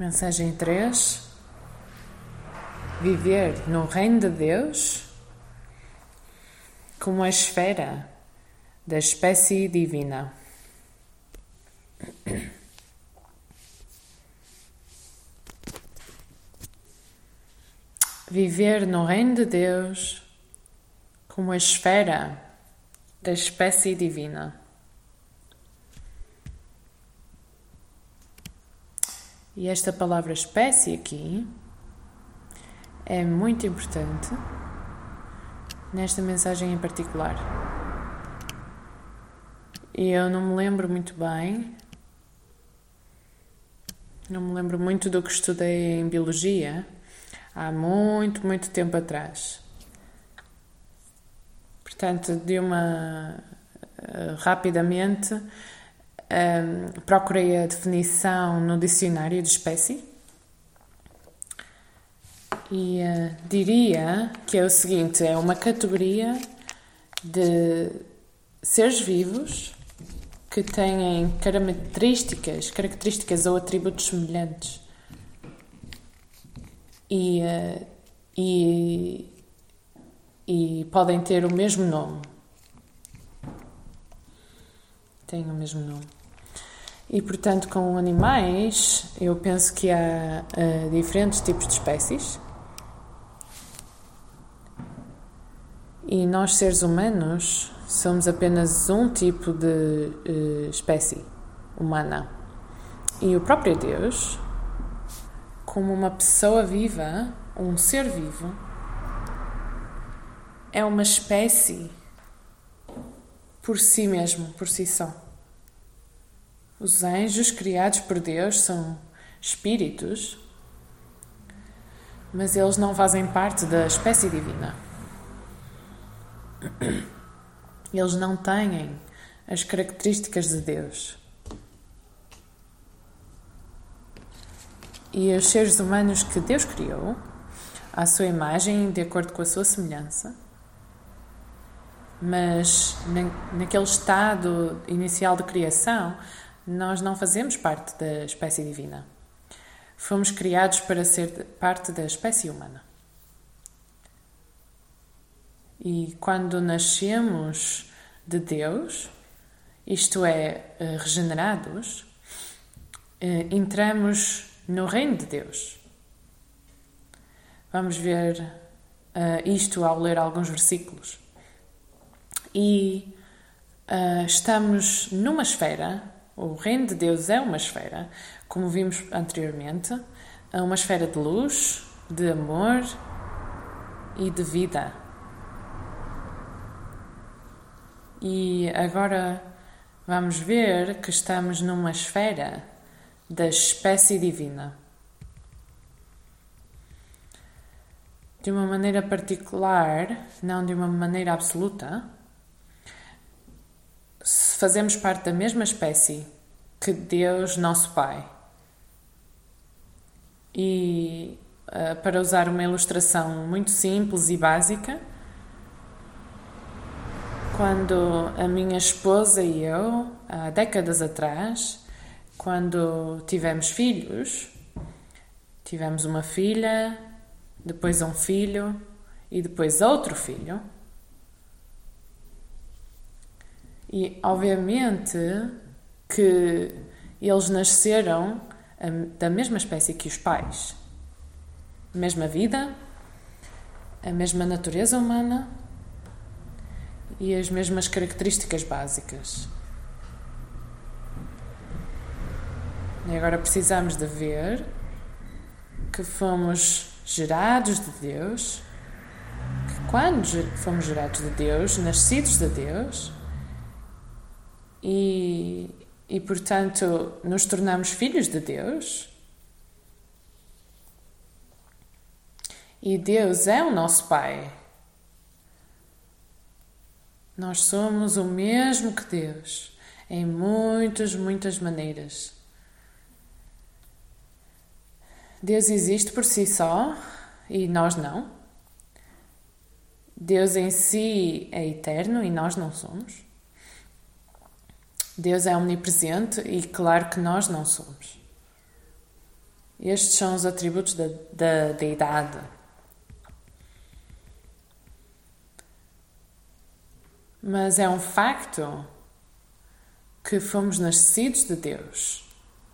Mensagem 3. Viver no reino de Deus como a esfera da espécie divina. Viver no reino de Deus como a esfera da espécie divina. E esta palavra espécie aqui é muito importante nesta mensagem em particular. E eu não me lembro muito bem, não me lembro muito do que estudei em biologia há muito tempo atrás. Portanto, rapidamente procurei a definição no dicionário de espécie e diria que é o seguinte: é uma categoria de seres vivos que têm características ou atributos semelhantes e podem ter o mesmo nome. Têm o mesmo nome. E, portanto, com animais, eu penso que há diferentes tipos de espécies. E nós, seres humanos, somos apenas um tipo de espécie humana. E o próprio Deus, como uma pessoa viva, um ser vivo, é uma espécie por si mesmo, por si só. Os anjos criados por Deus são espíritos, mas eles não fazem parte da espécie divina. Eles não têm as características de Deus. E os seres humanos que Deus criou, à sua imagem, de acordo com a sua semelhança, mas naquele estado inicial de criação, nós não fazemos parte da espécie divina. Fomos criados para ser parte da espécie humana. E quando nascemos de Deus, isto é, regenerados, entramos no reino de Deus. Vamos ver isto ao ler alguns versículos. E estamos numa esfera, o reino de Deus é uma esfera, como vimos anteriormente, uma esfera de luz, de amor e de vida. E agora vamos ver que estamos numa esfera da espécie divina. De uma maneira particular, não de uma maneira absoluta, fazemos parte da mesma espécie que Deus, nosso Pai. E para usar uma ilustração muito simples e básica, quando a minha esposa e eu, há décadas atrás, quando tivemos filhos, tivemos uma filha, depois um filho e depois outro filho. E, obviamente, que eles nasceram da mesma espécie que os pais. A mesma vida, a mesma natureza humana e as mesmas características básicas. E agora precisamos de ver que fomos gerados de Deus, que quando fomos gerados de Deus, nascidos de Deus, e portanto nos tornamos filhos de Deus, e Deus é o nosso Pai. Nós somos o mesmo que Deus, em muitas maneiras. Deus existe por si só e nós não. Deus em si é eterno e nós não somos. Deus é omnipresente e claro que nós não somos. Estes são os atributos da deidade. Mas é um facto que fomos nascidos de Deus.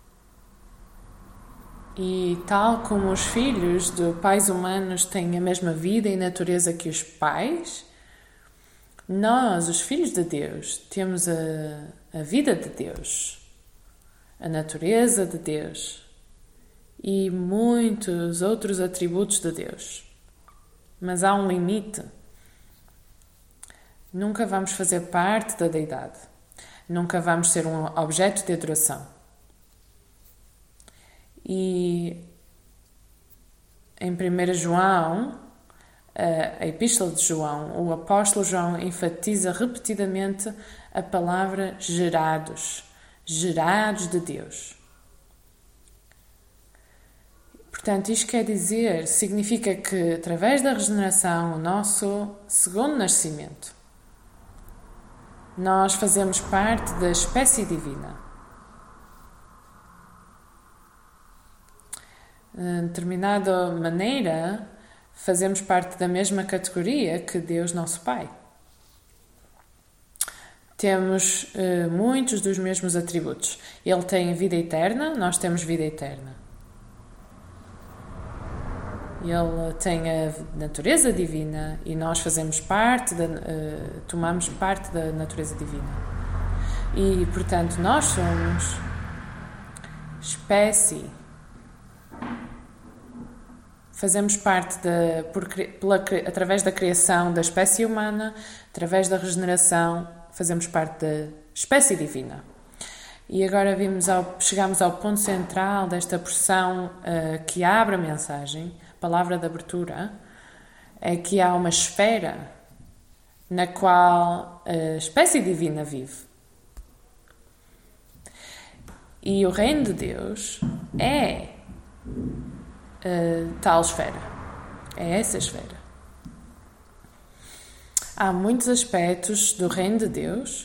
E tal como os filhos de pais humanos têm a mesma vida e natureza que os pais, nós, os filhos de Deus, temos a vida de Deus, a natureza de Deus e muitos outros atributos de Deus. Mas há um limite. Nunca vamos fazer parte da deidade. Nunca vamos ser um objeto de adoração. E em 1 João, a Epístola de João, o apóstolo João enfatiza repetidamente a palavra gerados de Deus. Portanto, isto quer dizer, significa que através da regeneração, o nosso segundo nascimento, nós fazemos parte da espécie divina. De determinada maneira, fazemos parte da mesma categoria que Deus, nosso Pai. Temos muitos dos mesmos atributos. Ele tem vida eterna, nós temos vida eterna. Ele tem a natureza divina e nós fazemos parte, tomamos parte da natureza divina. E, portanto, nós somos espécie. Fazemos parte através da criação da espécie humana, através da regeneração, fazemos parte da espécie divina. E agora chegamos ao ponto central desta porção que abre a mensagem, a palavra de abertura, é que há uma esfera na qual a espécie divina vive. E o reino de Deus é tal esfera. É essa esfera. Há muitos aspectos do reino de Deus.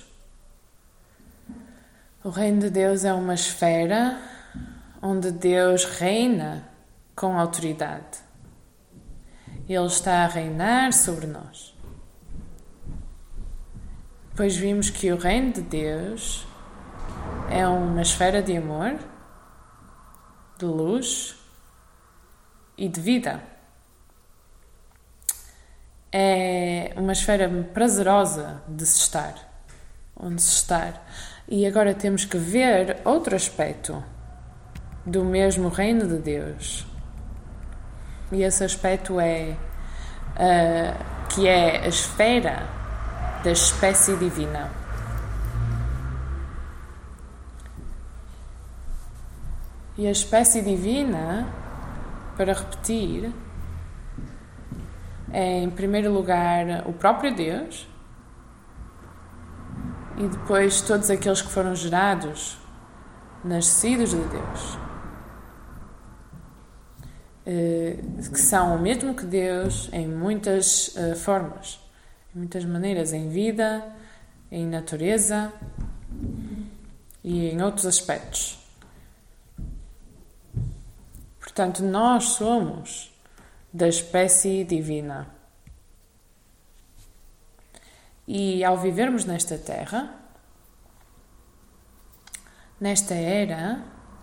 O reino de Deus é uma esfera onde Deus reina com autoridade. Ele está a reinar sobre nós. Depois vimos que o reino de Deus é uma esfera de amor, de luz e de vida. É uma esfera prazerosa de se estar, onde se estar. E agora temos que ver outro aspecto do mesmo reino de Deus. E esse aspecto é que é a esfera da espécie divina. E a espécie divina, para repetir, é em primeiro lugar o próprio Deus e depois todos aqueles que foram gerados, nascidos de Deus, que são o mesmo que Deus em muitas formas, em muitas maneiras, em vida, em natureza e em outros aspectos. Portanto, nós somos da espécie divina. E ao vivermos nesta terra, nesta era,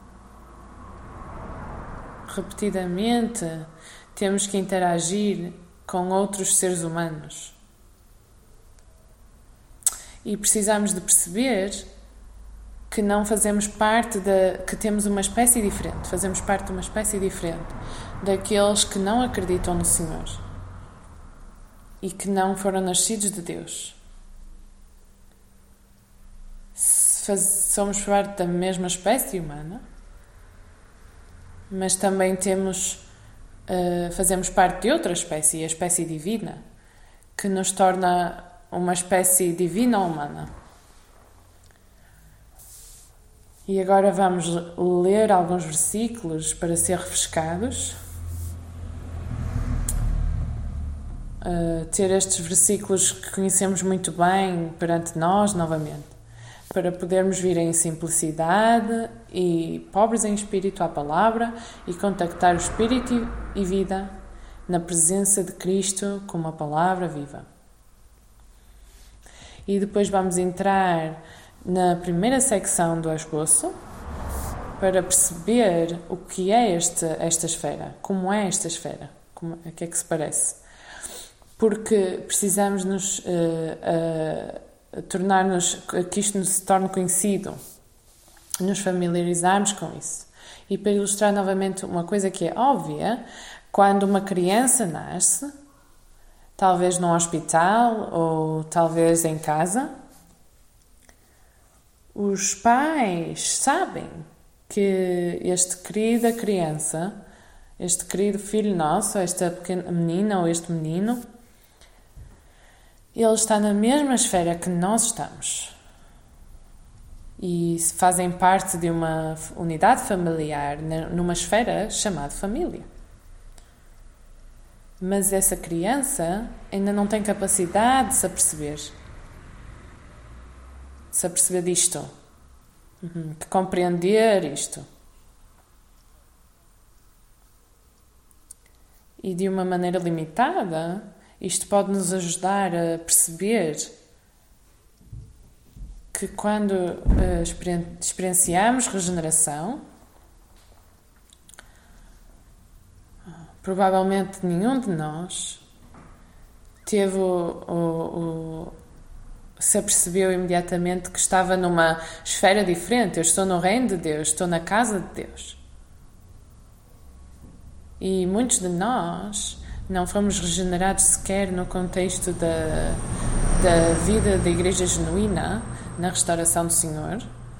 repetidamente temos que interagir com outros seres humanos. E precisamos de perceber que não fazemos parte que temos uma espécie diferente, fazemos parte de uma espécie diferente daqueles que não acreditam no Senhor e que não foram nascidos de Deus. Somos parte da mesma espécie humana, mas também fazemos parte de outra espécie, a espécie divina, que nos torna uma espécie divina humana. E agora vamos ler alguns versículos para ser refrescados. Ter estes versículos que conhecemos muito bem perante nós novamente. para podermos vir em simplicidade e pobres em espírito à palavra e contactar o espírito e vida na presença de Cristo com uma palavra viva. E depois vamos entrar na primeira secção do esboço para perceber o que é esta esfera, como é esta esfera, a que é que se parece. Porque precisamos tornar-nos, que isto nos se torne conhecido, nos familiarizarmos com isso. E para ilustrar novamente uma coisa que é óbvia, quando uma criança nasce, talvez num hospital ou talvez em casa, os pais sabem que esta querida criança, este querido filho nosso, esta pequena menina ou este menino, ele está na mesma esfera que nós estamos. E fazem parte de uma unidade familiar, numa esfera chamada família. Mas essa criança ainda não tem capacidade de se aperceber disto, de compreender isto. E de uma maneira limitada, isto pode nos ajudar a perceber que quando experienciamos regeneração, provavelmente nenhum de nós se apercebeu imediatamente que estava numa esfera diferente. Eu estou no reino de Deus, estou na casa de Deus. E muitos de nós não fomos regenerados sequer no contexto da vida da igreja genuína, na restauração do Senhor.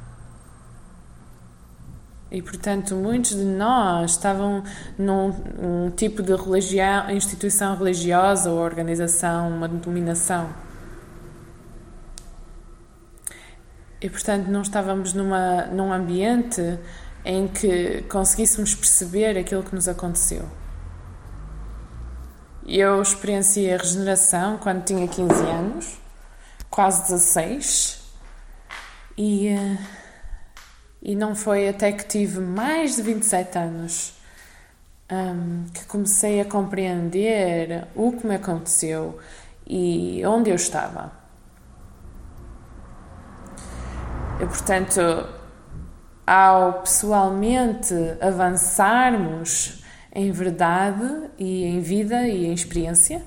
E, portanto, muitos de nós estavam num tipo de instituição religiosa ou organização, uma denominação. E, portanto, não estávamos num ambiente em que conseguíssemos perceber aquilo que nos aconteceu. Eu experienciei a regeneração quando tinha 15 anos, quase 16, e não foi até que tive mais de 27 anos que comecei a compreender o que me aconteceu e onde eu estava. E, portanto, ao pessoalmente avançarmos em verdade e em vida e em experiência,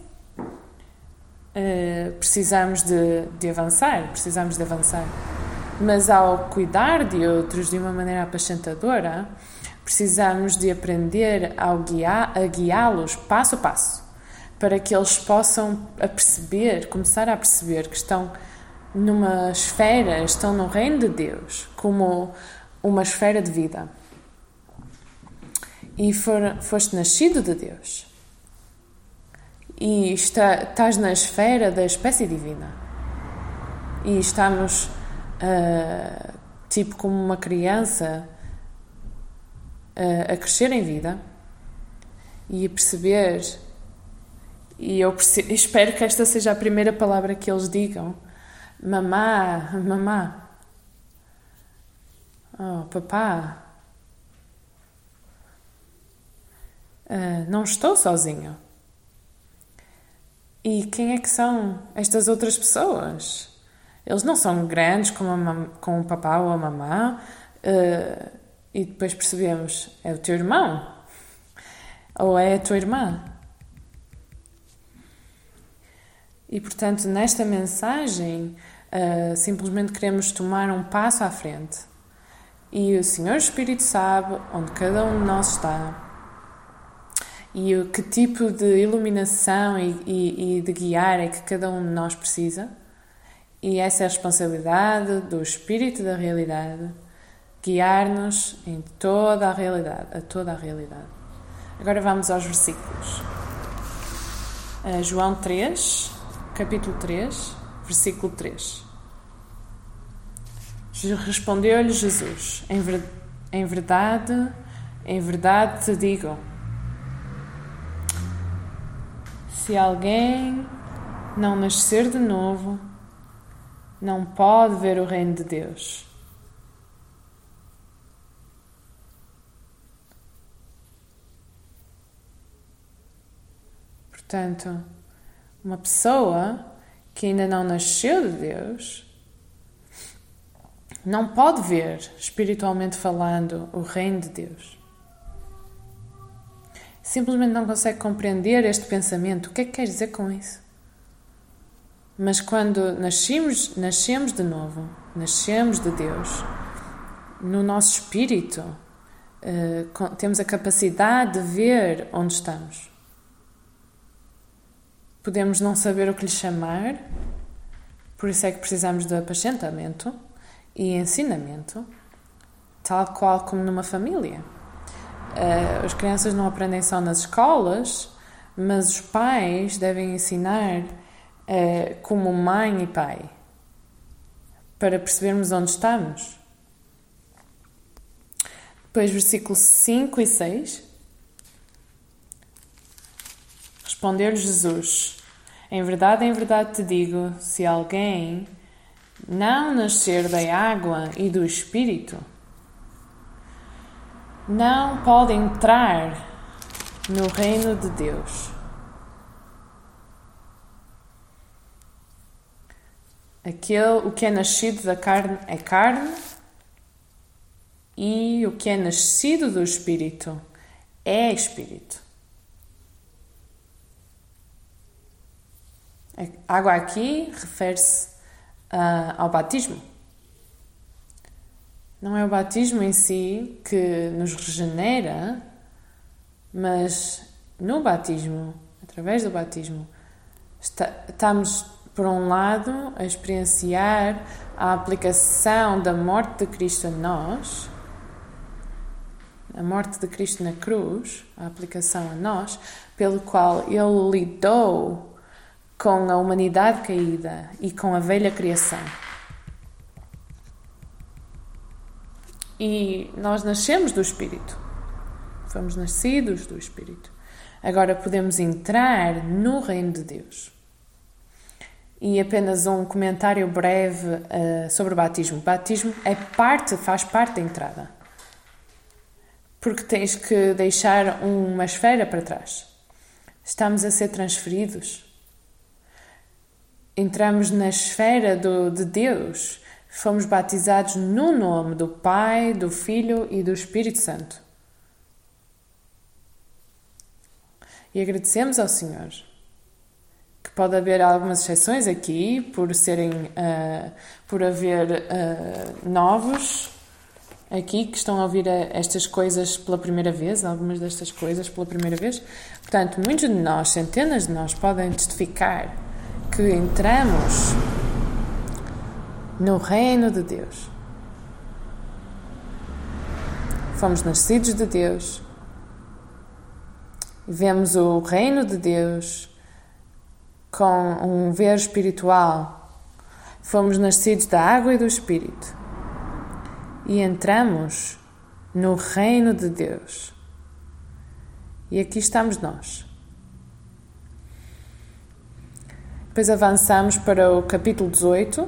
precisamos de avançar, Mas ao cuidar de outros de uma maneira apacentadora, precisamos de aprender a guiá-los passo a passo, para que eles possam começar a perceber que estão numa esfera, estão no reino de Deus, como uma esfera de vida. E foste nascido de Deus. E estás na esfera da espécie divina. E estamos, tipo como uma criança, a crescer em vida e a perceber. E eu espero que esta seja a primeira palavra que eles digam. Mamá, mamá. Oh, papá. Não estou sozinho. E quem é que são estas outras pessoas? Eles não são grandes como o papá ou a mamã. E depois percebemos, é o teu irmão. Ou é a tua irmã. E, portanto, nesta mensagem, simplesmente queremos tomar um passo à frente. E o Senhor Espírito sabe onde cada um de nós está. E que tipo de iluminação e de guiar é que cada um de nós precisa. E essa é a responsabilidade do Espírito da realidade, guiar-nos em toda a realidade, a toda a realidade. Agora vamos aos versículos. João 3, capítulo 3, versículo 3. Respondeu-lhe Jesus: em verdade te digo, se alguém não nascer de novo, não pode ver o reino de Deus. Portanto, uma pessoa que ainda não nasceu de Deus não pode ver, espiritualmente falando, o reino de Deus. Simplesmente não consegue compreender este pensamento. O que é que quer dizer com isso? Mas quando nascemos de novo, nascemos de Deus, no nosso espírito, temos a capacidade de ver onde estamos. Podemos não saber o que lhe chamar, por isso é que precisamos de apacentamento e ensinamento, tal qual como numa família. As crianças não aprendem só nas escolas, mas os pais devem ensinar como mãe e pai, para percebermos onde estamos. Depois, versículos 5 e 6. Respondeu-lhe Jesus: em verdade te digo, se alguém não nascer da água e do Espírito, não pode entrar no reino de Deus. O que é nascido da carne é carne, e o que é nascido do Espírito é Espírito. A água aqui refere-se ao batismo. Não é o batismo em si que nos regenera, mas no batismo, através do batismo, estamos, por um lado, a experienciar a aplicação da morte de Cristo a nós, a morte de Cristo na cruz, a aplicação a nós, pelo qual Ele lidou com a humanidade caída e com a velha criação. E nós nascemos do Espírito. Fomos nascidos do Espírito. Agora podemos entrar no reino de Deus. E apenas um comentário breve sobre o batismo. O batismo faz parte da entrada. Porque tens que deixar uma esfera para trás. Estamos a ser transferidos. Entramos na esfera de Deus. Fomos batizados no nome do Pai, do Filho e do Espírito Santo. E agradecemos ao Senhor. Que pode haver algumas exceções aqui, por haver novos aqui que estão a ouvir estas coisas pela primeira vez, algumas destas coisas pela primeira vez. Portanto, muitos de nós, centenas de nós, podem testificar que entramos no reino de Deus. Fomos nascidos de Deus. Vemos o reino de Deus com um ver espiritual. Fomos nascidos da água e do Espírito. E entramos no reino de Deus. E aqui estamos nós. Depois avançamos para o capítulo 18,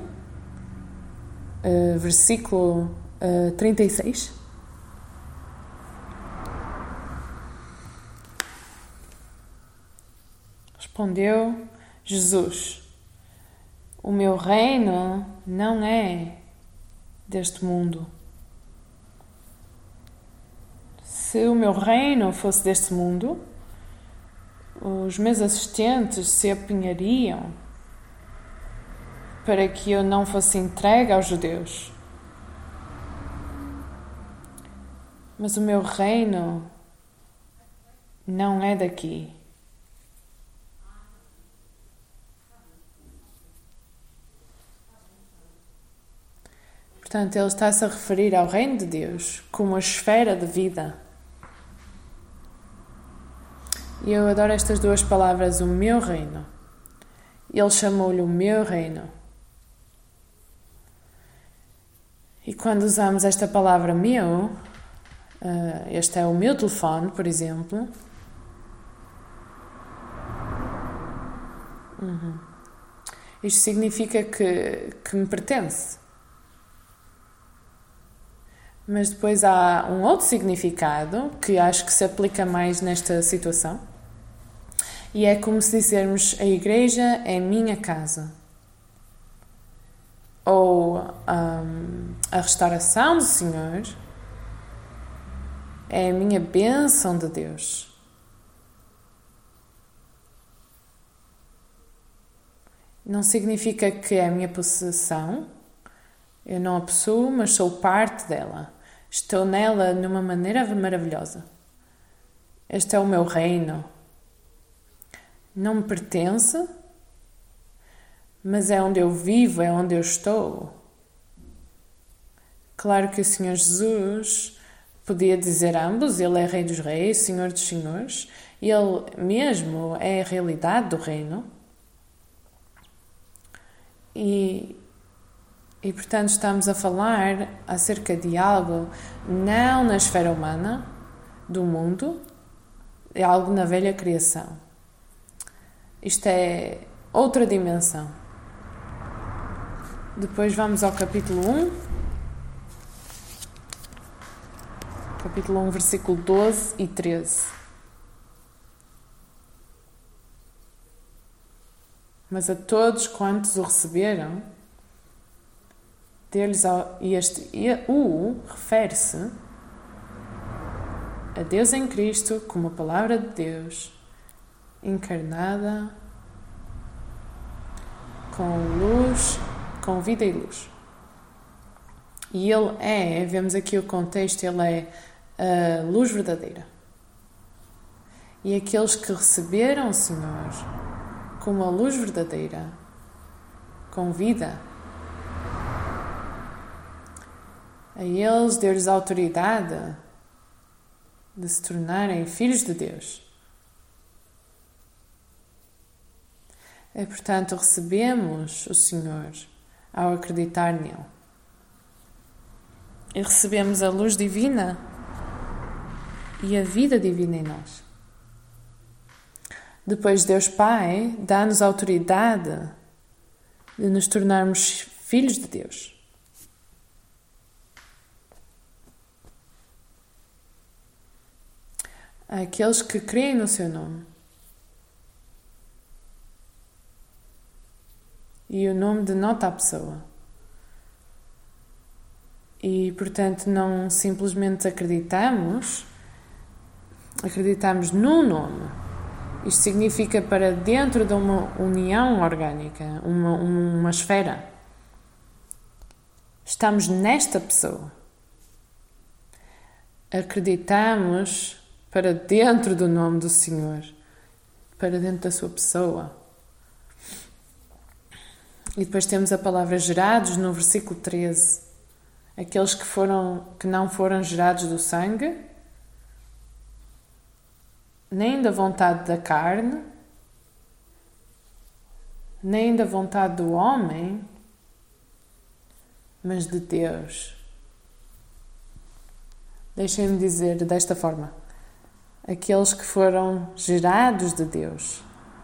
versículo 36. Respondeu Jesus: o meu reino não é deste mundo. Se o meu reino fosse deste mundo, os meus assistentes se apinhariam para que eu não fosse entregue aos judeus. Mas o meu reino não é daqui. Portanto, ele está-se a referir ao reino de Deus como a esfera de vida. E eu adoro estas duas palavras, o meu reino. Ele chamou-lhe o meu reino. E quando usamos esta palavra meu, este é o meu telefone, por exemplo. Isto significa que me pertence. Mas depois há um outro significado que acho que se aplica mais nesta situação. E é como se dissermos: a igreja é minha casa. Ou a restauração do Senhor é a minha bênção de Deus. Não significa que é a minha possessão. Eu não a possuo, mas sou parte dela. Estou nela de uma maneira maravilhosa. Este é o meu reino. Não me pertence, mas é onde eu vivo, é onde eu estou. Claro que o Senhor Jesus podia dizer ambos. Ele é Rei dos Reis, Senhor dos Senhores. Ele mesmo é a realidade do reino. E portanto estamos a falar acerca de algo não na esfera humana, do mundo, é algo na velha criação. Isto é outra dimensão. Depois vamos ao capítulo 1. Capítulo 1, versículo 12 e 13. Mas a todos quantos o receberam, deu-lhes refere-se a Deus em Cristo como a palavra de Deus encarnada com luz, com vida e luz. E Ele vemos aqui o contexto, Ele é a luz verdadeira. E aqueles que receberam o Senhor como a luz verdadeira, com vida, a eles deu-lhes autoridade de se tornarem filhos de Deus. Portanto, recebemos o Senhor ao acreditar nele. E recebemos a luz divina e a vida divina em nós. Depois, Deus Pai dá-nos a autoridade de nos tornarmos filhos de Deus. Aqueles que creem no seu nome. E o nome denota a pessoa. E, portanto, não simplesmente acreditamos no nome. Isto significa para dentro de uma união orgânica, uma esfera. Estamos nesta pessoa. Acreditamos para dentro do nome do Senhor, para dentro da sua pessoa. E depois temos a palavra gerados no versículo 13. Aqueles que não foram gerados do sangue, nem da vontade da carne, nem da vontade do homem, mas de Deus. Deixem-me dizer desta forma: aqueles que foram gerados de Deus.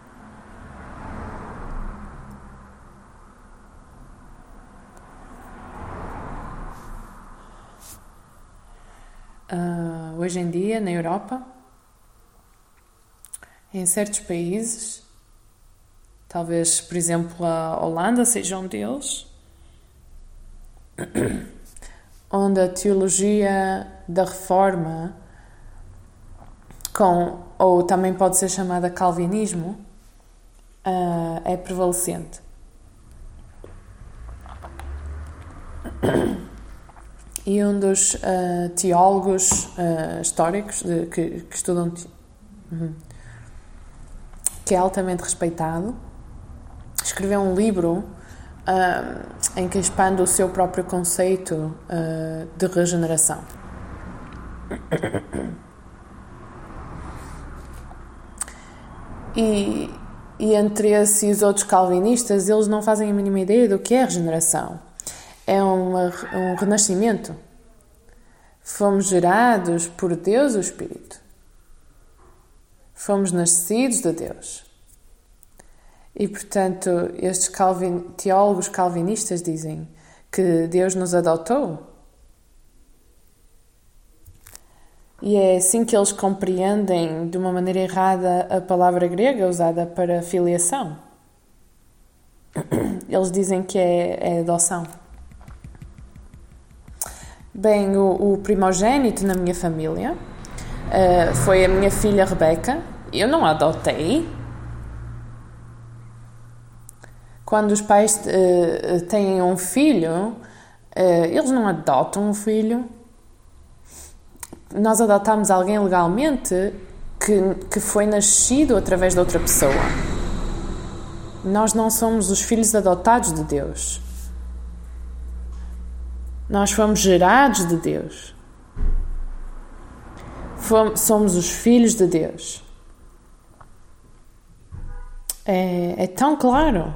Hoje em dia, na Europa, em certos países, talvez, por exemplo, a Holanda seja um deles, onde a teologia da Reforma, ou também pode ser chamada calvinismo, é prevalecente. E um dos teólogos históricos que estudam, que é altamente respeitado, escreveu um livro em que expande o seu próprio conceito de regeneração. E entre esse e os outros calvinistas, eles não fazem a mínima ideia do que é regeneração. É um renascimento. Fomos gerados por Deus, o Espírito. Fomos nascidos de Deus. E, portanto, estes teólogos calvinistas dizem que Deus nos adotou. E é assim que eles compreendem de uma maneira errada a palavra grega usada para filiação. Eles dizem que é adoção. Bem, o primogênito na minha família foi a minha filha Rebeca. Eu não a adotei. Quando os pais têm um filho, eles não adotam um filho. Nós adotamos alguém legalmente que foi nascido através de outra pessoa. Nós não somos os filhos adotados de Deus. Nós fomos gerados de Deus. Somos os filhos de Deus. É tão claro.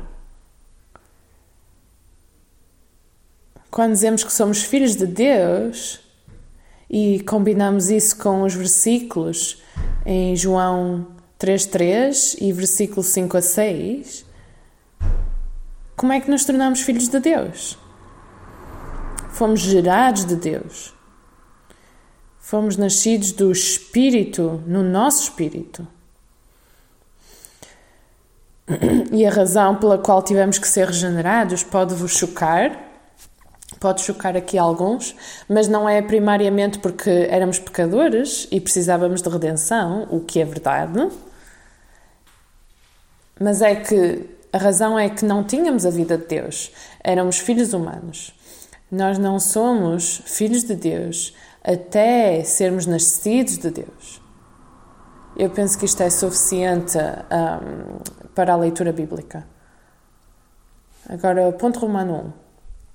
Quando dizemos que somos filhos de Deus e combinamos isso com os versículos em João 3:3 e versículo 5-6, como é que nos tornamos filhos de Deus? Fomos gerados de Deus. Fomos nascidos do Espírito, no nosso Espírito. E a razão pela qual tivemos que ser regenerados pode-vos chocar. Pode chocar aqui alguns, mas não é primariamente porque éramos pecadores e precisávamos de redenção, o que é verdade. Mas é que a razão é que não tínhamos a vida de Deus. Éramos filhos humanos. Nós não somos filhos de Deus até sermos nascidos de Deus. Eu penso que isto é suficiente para a leitura bíblica. Agora, ponto romano 1.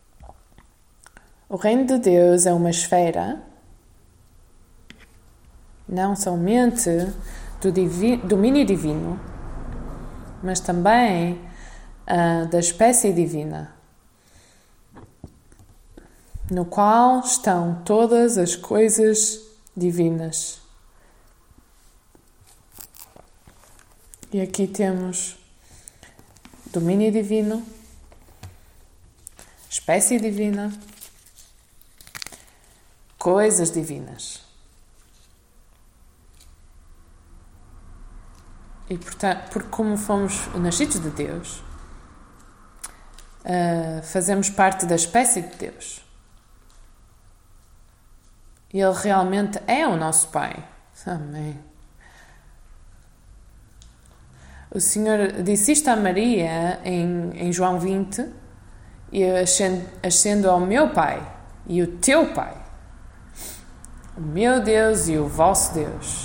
O reino de Deus é uma esfera, não somente do domínio divino, mas também da espécie divina, no qual estão todas as coisas divinas. E aqui temos domínio divino, espécie divina, coisas divinas. E, portanto, porque como fomos nascidos de Deus, fazemos parte da espécie de Deus. E Ele realmente é o nosso Pai. Amém. O Senhor disse isto a Maria em João 20, e ascendo ao meu Pai e o teu Pai, o meu Deus e o vosso Deus.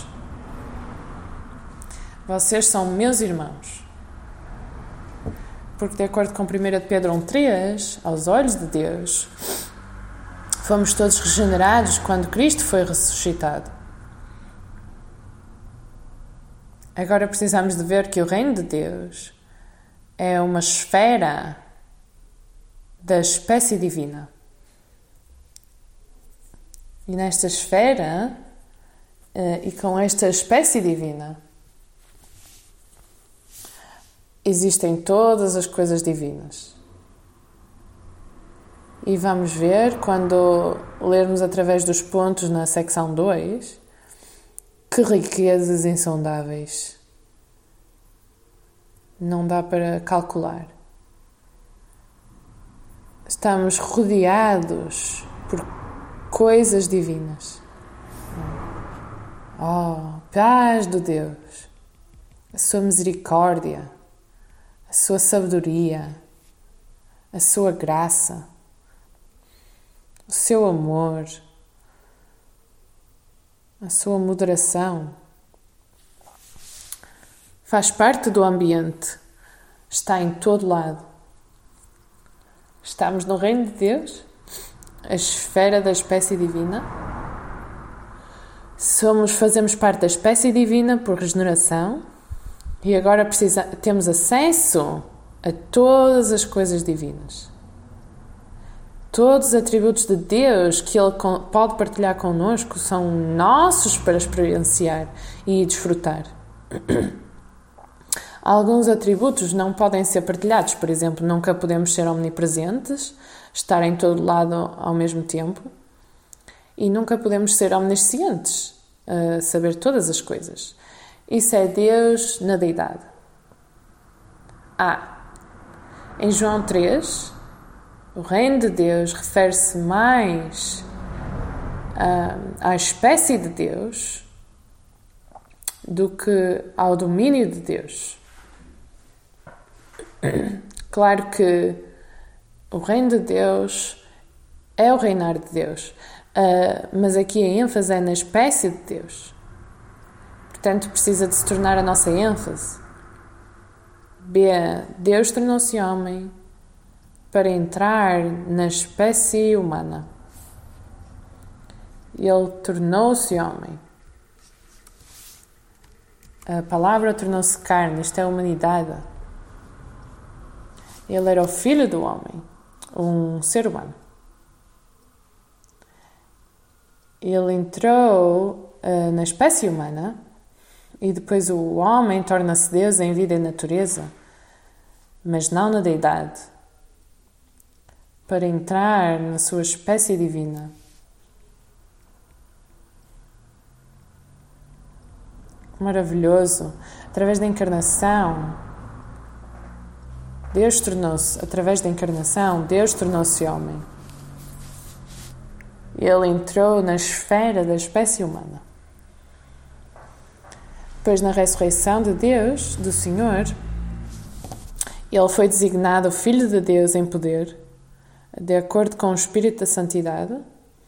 Vocês são meus irmãos. Porque de acordo com 1 Pedro 1:3, aos olhos de Deus, fomos todos regenerados quando Cristo foi ressuscitado. Agora precisamos de ver que o reino de Deus é uma esfera da espécie divina. E nesta esfera, e com esta espécie divina, existem todas as coisas divinas. E vamos ver, quando lermos através dos pontos na secção 2, que riquezas insondáveis. Não dá para calcular. Estamos rodeados por coisas divinas. Oh, paz do Deus, a sua misericórdia, a sua sabedoria, a sua graça, o seu amor, a sua moderação. Faz parte do ambiente, está em todo lado. Estamos no reino de Deus, a esfera da espécie divina. Fazemos parte da espécie divina por regeneração e agora temos acesso a todas as coisas divinas. Todos os atributos de Deus que Ele pode partilhar connosco são nossos para experienciar e desfrutar. Alguns atributos não podem ser partilhados, por exemplo, nunca podemos ser omnipresentes, estar em todo lado ao mesmo tempo, e nunca podemos ser omniscientes, saber todas as coisas. Isso é Deus na deidade. Em João 3, o reino de Deus refere-se mais à espécie de Deus do que ao domínio de Deus. Claro que o reino de Deus é o reinar de Deus, mas aqui a ênfase é na espécie de Deus. Portanto, precisa de se tornar a nossa ênfase. Deus tornou-se homem para entrar na espécie humana. Ele tornou-se homem. A palavra tornou-se carne, isto é a humanidade. Ele era o filho do homem, um ser humano. Ele entrou na espécie humana e depois o homem torna-se Deus em vida e natureza, mas não na deidade, para entrar na sua espécie divina. Maravilhoso! Através da encarnação, Deus tornou-se, através da encarnação, Deus tornou-se homem. Ele entrou na esfera da espécie humana. Depois, na ressurreição de Deus, do Senhor, ele foi designado Filho de Deus em poder, de acordo com o Espírito da Santidade,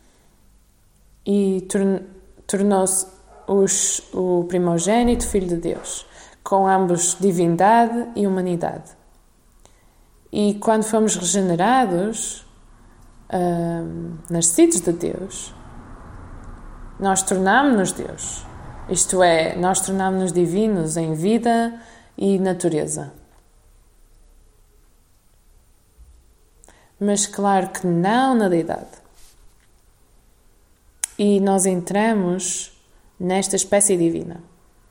e tornou-se o primogênito Filho de Deus, com ambos divindade e humanidade. E quando fomos regenerados, nascidos de Deus, nós tornámos-nos Deus. Isto é, nós tornámos-nos divinos em vida e natureza. Mas claro que não na deidade. E nós entramos nesta espécie divina.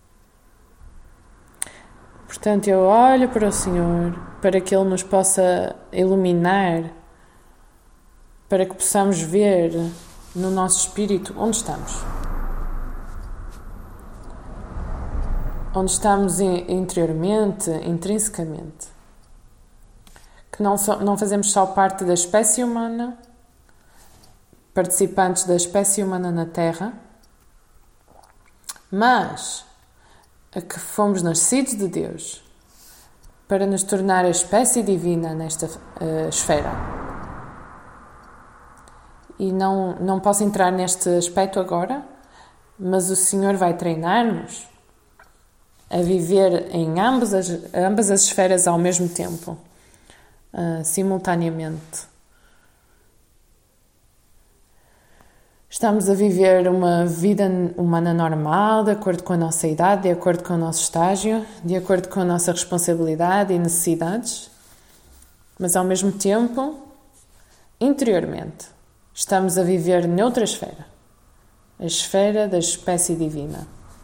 Portanto, eu olho para o Senhor para que Ele nos possa iluminar, para que possamos ver no nosso espírito onde estamos. Onde estamos interiormente, intrinsecamente. Que não fazemos só parte da espécie humana, participantes da espécie humana na Terra, mas que fomos nascidos de Deus para nos tornar a espécie divina nesta esfera. E não posso entrar neste aspecto agora, mas o Senhor vai treinar-nos a viver em ambas as esferas ao mesmo tempo, simultaneamente. Estamos a viver uma vida humana normal, de acordo com a nossa idade, de acordo com o nosso estágio, de acordo com a nossa responsabilidade e necessidades, mas ao mesmo tempo, interiormente, estamos a viver noutra esfera, a esfera da espécie divina.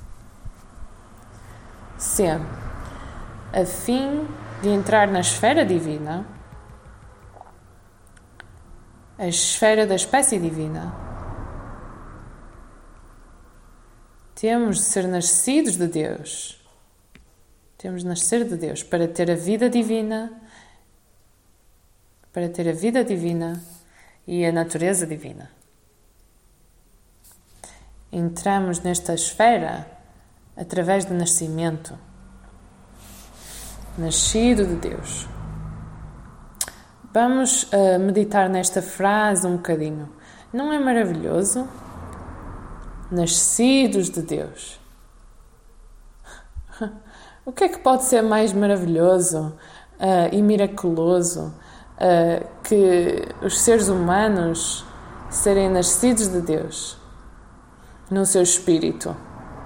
Se, a fim de entrar na esfera divina, a esfera da espécie divina, temos de ser nascidos de Deus. Temos de nascer de Deus para ter a vida divina, e a natureza divina. Entramos nesta esfera através do nascimento, nascido de Deus. Vamos meditar nesta frase um bocadinho. Não é maravilhoso? Nascidos de Deus. O que é que pode ser mais maravilhoso e miraculoso que os seres humanos serem nascidos de Deus no seu espírito?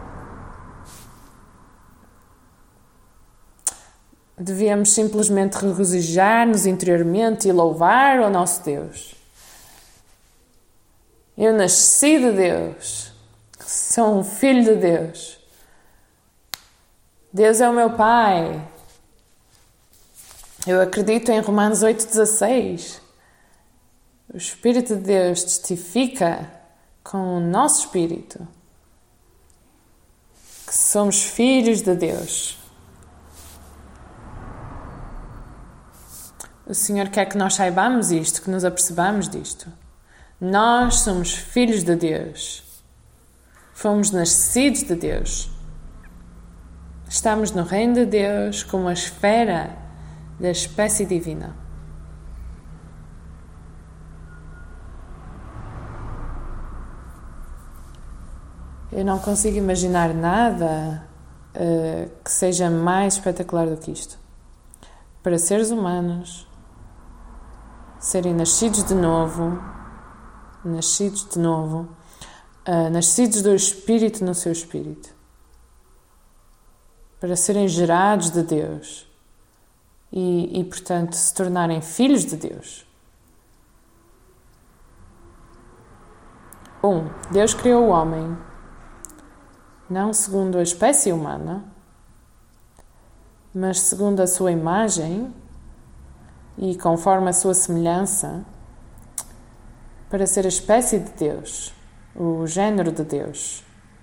Devíamos simplesmente regozijar-nos interiormente e louvar o nosso Deus. Eu nasci de Deus. Sou um filho de Deus. Deus é o meu Pai. Eu acredito em Romanos 8,16. O Espírito de Deus testifica com o nosso espírito que somos filhos de Deus. O Senhor quer que nós saibamos isto, que nos apercebamos disto. Nós somos filhos de Deus. Fomos nascidos de Deus. Estamos no reino de Deus como a esfera da espécie divina. Eu não consigo imaginar nada que seja mais espetacular do que isto. Para seres humanos serem nascidos de novo, nascidos do Espírito no seu Espírito, para serem gerados de Deus e, portanto, se tornarem filhos de Deus. Deus criou o homem não segundo a espécie humana, mas segundo a sua imagem e conforme a sua semelhança, para ser a espécie de Deus, o género de Deus.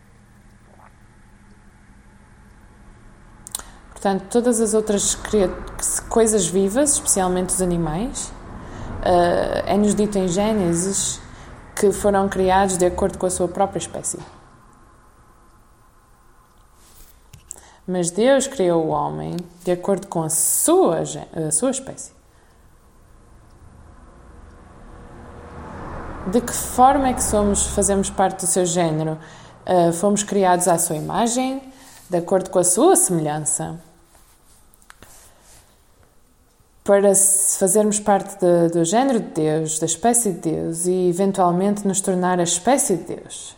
Portanto, todas as outras coisas vivas, especialmente os animais, é-nos dito em Gênesis que foram criados de acordo com a sua própria espécie. Mas Deus criou o homem de acordo com a sua espécie. De que forma é que fazemos parte do seu género? Fomos criados à sua imagem, de acordo com a sua semelhança. Para fazermos parte do género de Deus, da espécie de Deus e eventualmente nos tornar a espécie de Deus.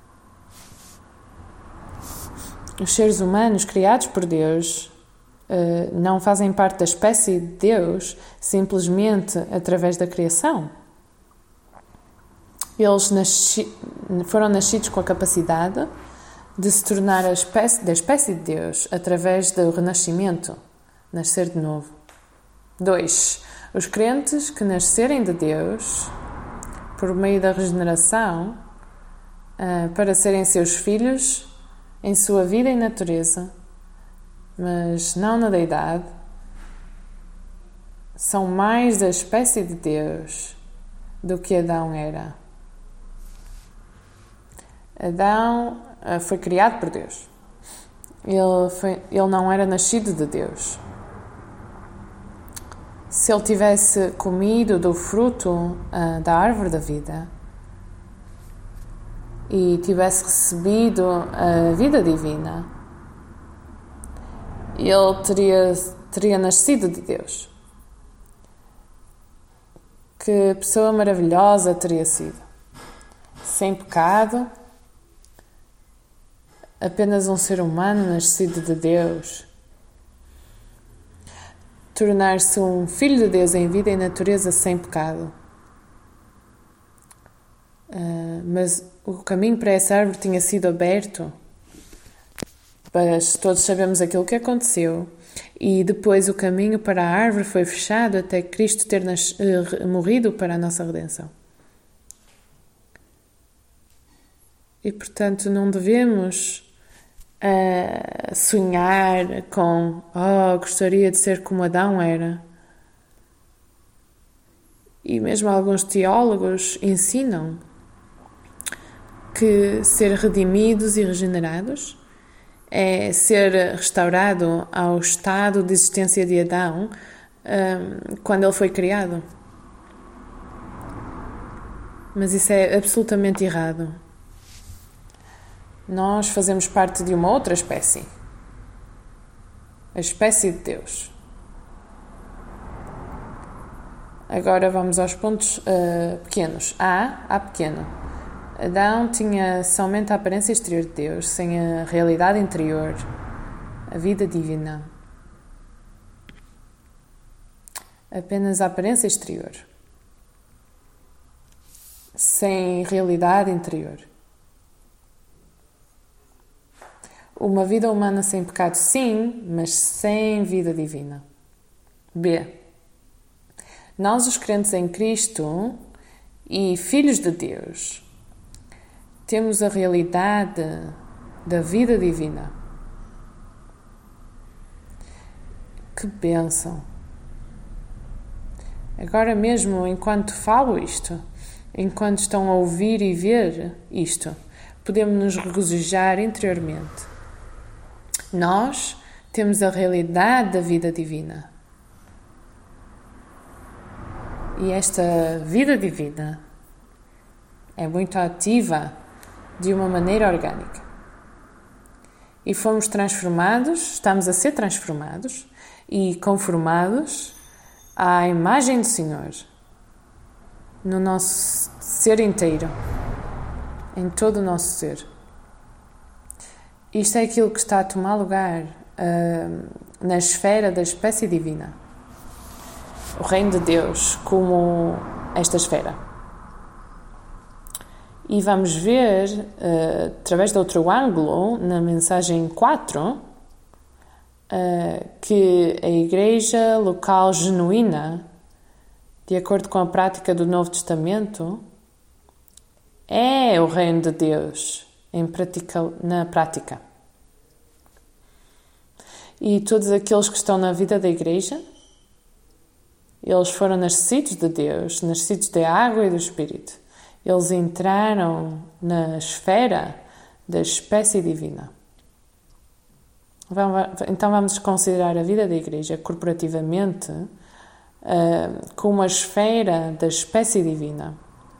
Os seres humanos criados por Deus não fazem parte da espécie de Deus simplesmente através da criação. Eles foram nascidos com a capacidade de se tornar da espécie de Deus através do renascimento, nascer de novo. 2. Os crentes que nascerem de Deus por meio da regeneração para serem seus filhos em sua vida e natureza, mas não na deidade, são mais da espécie de Deus do que Adão era. Adão foi criado por Deus. Ele não era nascido de Deus. Se ele tivesse comido do fruto da árvore da vida e tivesse recebido a vida divina, ele teria nascido de Deus. Que pessoa maravilhosa teria sido. Sem pecado, apenas um ser humano nascido de Deus. Tornar-se um filho de Deus em vida e natureza sem pecado. Mas o caminho para essa árvore tinha sido aberto. Mas todos sabemos aquilo que aconteceu. E depois o caminho para a árvore foi fechado até Cristo ter morrido para a nossa redenção. E portanto não devemos sonhar com gostaria de ser como Adão era. E mesmo alguns teólogos ensinam que ser redimidos e regenerados é ser restaurado ao estado de existência de Adão quando ele foi criado. Mas isso é absolutamente errado. Nós fazemos parte de uma outra espécie. A espécie de Deus. Agora vamos aos pontos pequenos. A pequeno. Adão tinha somente a aparência exterior de Deus, sem a realidade interior, a vida divina. Apenas a aparência exterior, sem realidade interior. Uma vida humana sem pecado, sim, mas sem vida divina. B. Nós, os crentes em Cristo e filhos de Deus, temos a realidade da vida divina. Que bênção! Agora mesmo, enquanto falo isto, enquanto estão a ouvir e ver isto, podemos nos regozijar interiormente. Nós temos a realidade da vida divina. E esta vida divina é muito ativa de uma maneira orgânica. E fomos transformados, estamos a ser transformados e conformados à imagem do Senhor no nosso ser inteiro, em todo o nosso ser. Isto é aquilo que está a tomar lugar na esfera da espécie divina. O reino de Deus como esta esfera. E vamos ver, através de outro ângulo, na mensagem 4, que a igreja local genuína, de acordo com a prática do Novo Testamento, é o reino de Deus na prática. E todos aqueles que estão na vida da igreja, eles foram nascidos de Deus, nascidos da água e do Espírito. Eles entraram na esfera da espécie divina. Então vamos considerar a vida da igreja corporativamente como a esfera da espécie divina.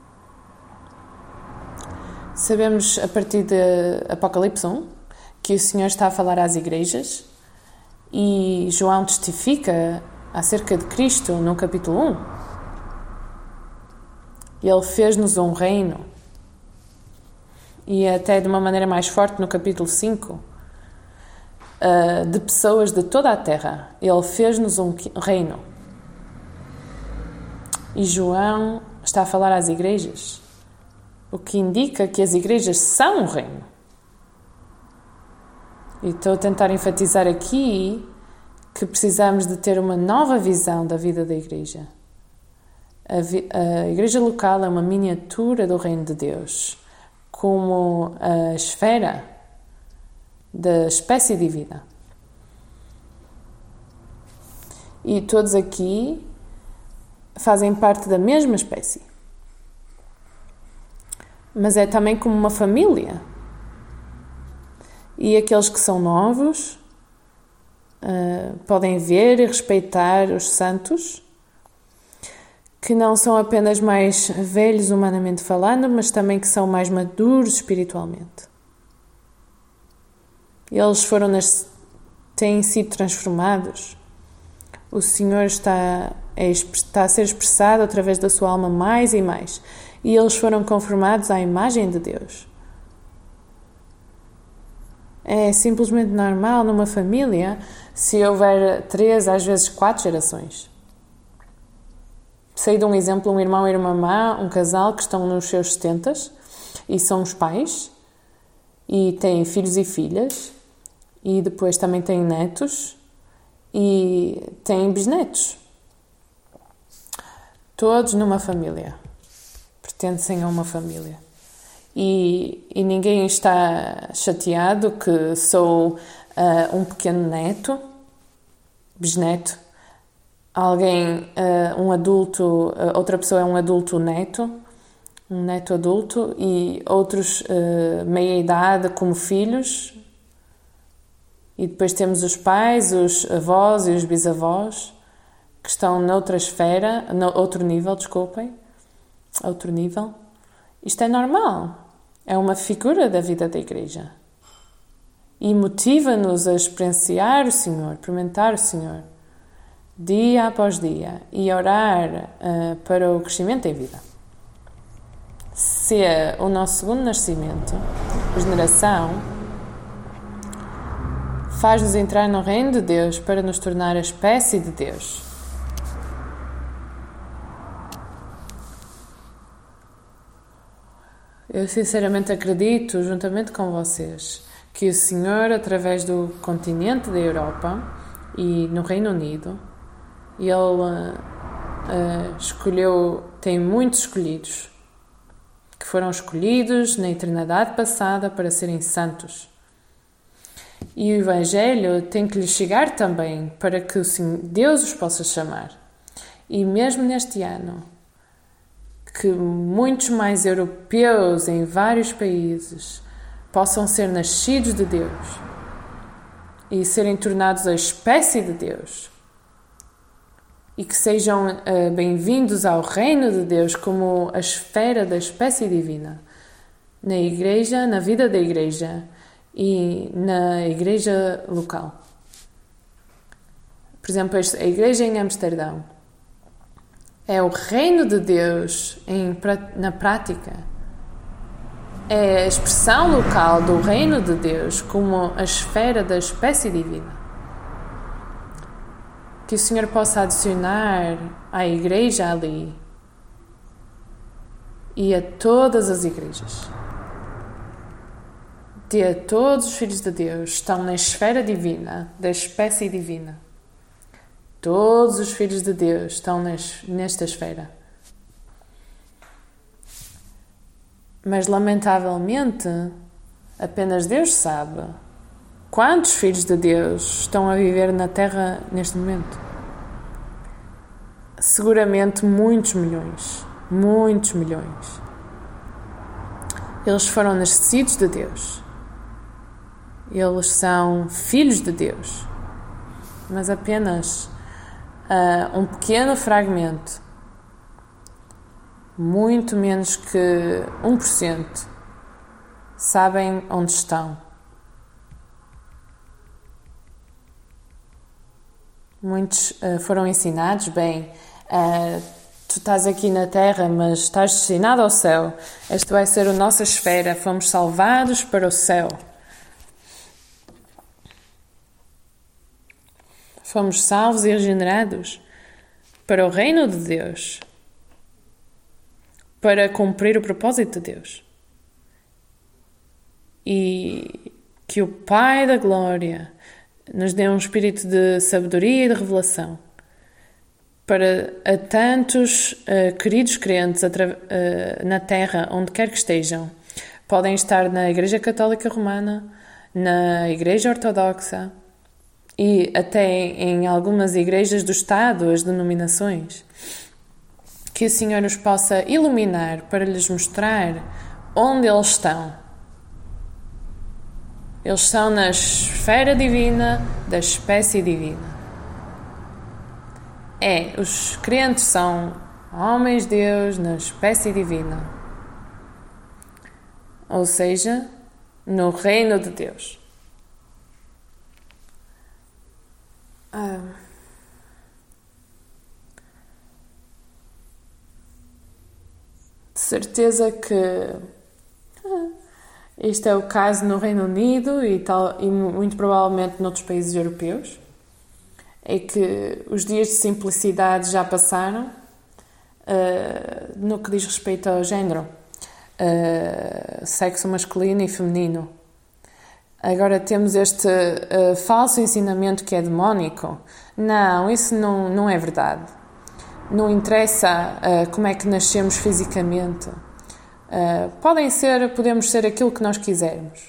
Sabemos a partir de Apocalipse 1 que o Senhor está a falar às igrejas e João testifica acerca de Cristo no capítulo 1. Ele fez-nos um reino. E até de uma maneira mais forte no capítulo 5, de pessoas de toda a terra. Ele fez-nos um reino. E João está a falar às igrejas, o que indica que as igrejas são um reino. E estou a tentar enfatizar aqui que precisamos de ter uma nova visão da vida da igreja. A igreja local é uma miniatura do reino de Deus, como a esfera da espécie divina. E todos aqui fazem parte da mesma espécie. Mas é também como uma família. E aqueles que são novos podem ver e respeitar os santos, que não são apenas mais velhos humanamente falando, mas também que são mais maduros espiritualmente. Eles têm sido transformados. O Senhor está a ser expressado através da sua alma mais e mais. E eles foram conformados à imagem de Deus. É simplesmente normal numa família se houver 3, às vezes 4 gerações. Sei de um exemplo, um irmão e uma irmã, um casal que estão nos seus 70s e são os pais e têm filhos e filhas e depois também têm netos e têm bisnetos. Todos numa família. Pertencem a uma família. E ninguém está chateado que sou um pequeno neto, bisneto, alguém, um adulto, outra pessoa é um adulto neto, um neto adulto, e outros meia idade como filhos, e depois temos os pais, os avós e os bisavós, que estão noutra esfera, outro nível. Isto é normal. É uma figura da vida da igreja. E motiva-nos a experienciar o Senhor, experimentar o Senhor, dia após dia, e orar para o crescimento em vida. Se é o nosso segundo nascimento, regeneração, faz-nos entrar no reino de Deus para nos tornar a espécie de Deus. Eu sinceramente acredito, juntamente com vocês, que o Senhor, através do continente da Europa e no Reino Unido, E Ele escolheu, tem muitos escolhidos, que foram escolhidos na eternidade passada para serem santos. E o Evangelho tem que lhes chegar também para que Deus os possa chamar. E mesmo neste ano, que muitos mais europeus em vários países possam ser nascidos de Deus e serem tornados a espécie de Deus e que sejam bem-vindos ao reino de Deus como a esfera da espécie divina na igreja, na vida da igreja e na igreja local. Por exemplo, a igreja em Amsterdão é o reino de Deus na prática. É a expressão local do reino de Deus como a esfera da espécie divina. Que o Senhor possa adicionar à igreja ali e a todas as igrejas. De todos os filhos de Deus estão na esfera divina, da espécie divina. Todos os filhos de Deus estão nesta esfera. Mas, lamentavelmente, apenas Deus sabe quantos filhos de Deus estão a viver na Terra neste momento. Seguramente muitos milhões. Muitos milhões. Eles foram nascidos de Deus. Eles são filhos de Deus. Mas apenas um pequeno fragmento, muito menos que 1%, sabem onde estão. Muitos foram ensinados, tu estás aqui na Terra, mas estás destinado ao céu. Esta vai ser a nossa esfera, fomos salvados para o céu. Fomos salvos e regenerados para o reino de Deus, para cumprir o propósito de Deus. E que o Pai da Glória nos dê um espírito de sabedoria e de revelação para a tantos queridos crentes na Terra, onde quer que estejam. Podem estar na Igreja Católica Romana, na Igreja Ortodoxa, e até em algumas igrejas do Estado, as denominações, que o Senhor nos possa iluminar para lhes mostrar onde eles estão. Eles estão na esfera divina da espécie divina. Os crentes são homens de Deus na espécie divina. Ou seja, no reino de Deus. De certeza que este é o caso no Reino Unido e muito provavelmente noutros países europeus. É que os dias de simplicidade já passaram no que diz respeito ao género, sexo masculino e feminino. Agora temos este falso ensinamento que é demónico. Não, isso não é verdade. Não interessa como é que nascemos fisicamente. Podemos ser aquilo que nós quisermos.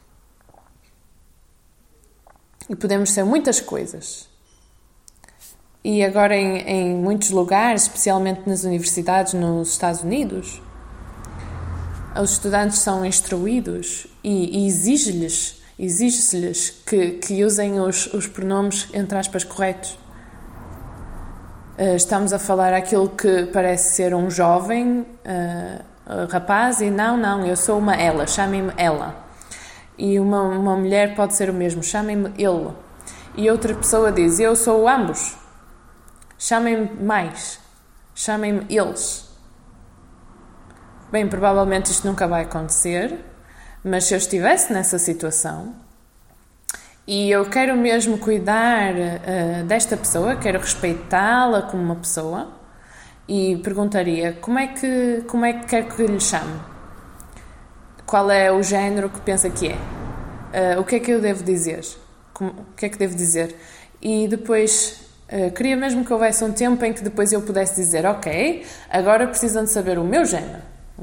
E podemos ser muitas coisas. E agora em muitos lugares, especialmente nas universidades nos Estados Unidos, os estudantes são instruídos e exige-se-lhes que usem os pronomes, entre aspas, corretos. Estamos a falar aquilo que parece ser um jovem rapaz e não, eu sou uma ela, chamem-me ela. E uma mulher pode ser o mesmo, chamem-me ele. E outra pessoa diz, eu sou ambos, chamem-me mais, chamem-me eles. Bem, provavelmente isto nunca vai acontecer, mas se eu estivesse nessa situação e eu quero mesmo cuidar desta pessoa, quero respeitá-la como uma pessoa, e perguntaria como é que quer que lhe chame? Qual é o género que pensa que é? O que é que eu devo dizer? O que é que devo dizer? E depois Queria mesmo que houvesse um tempo em que depois eu pudesse dizer, ok, agora precisam de saber o meu género.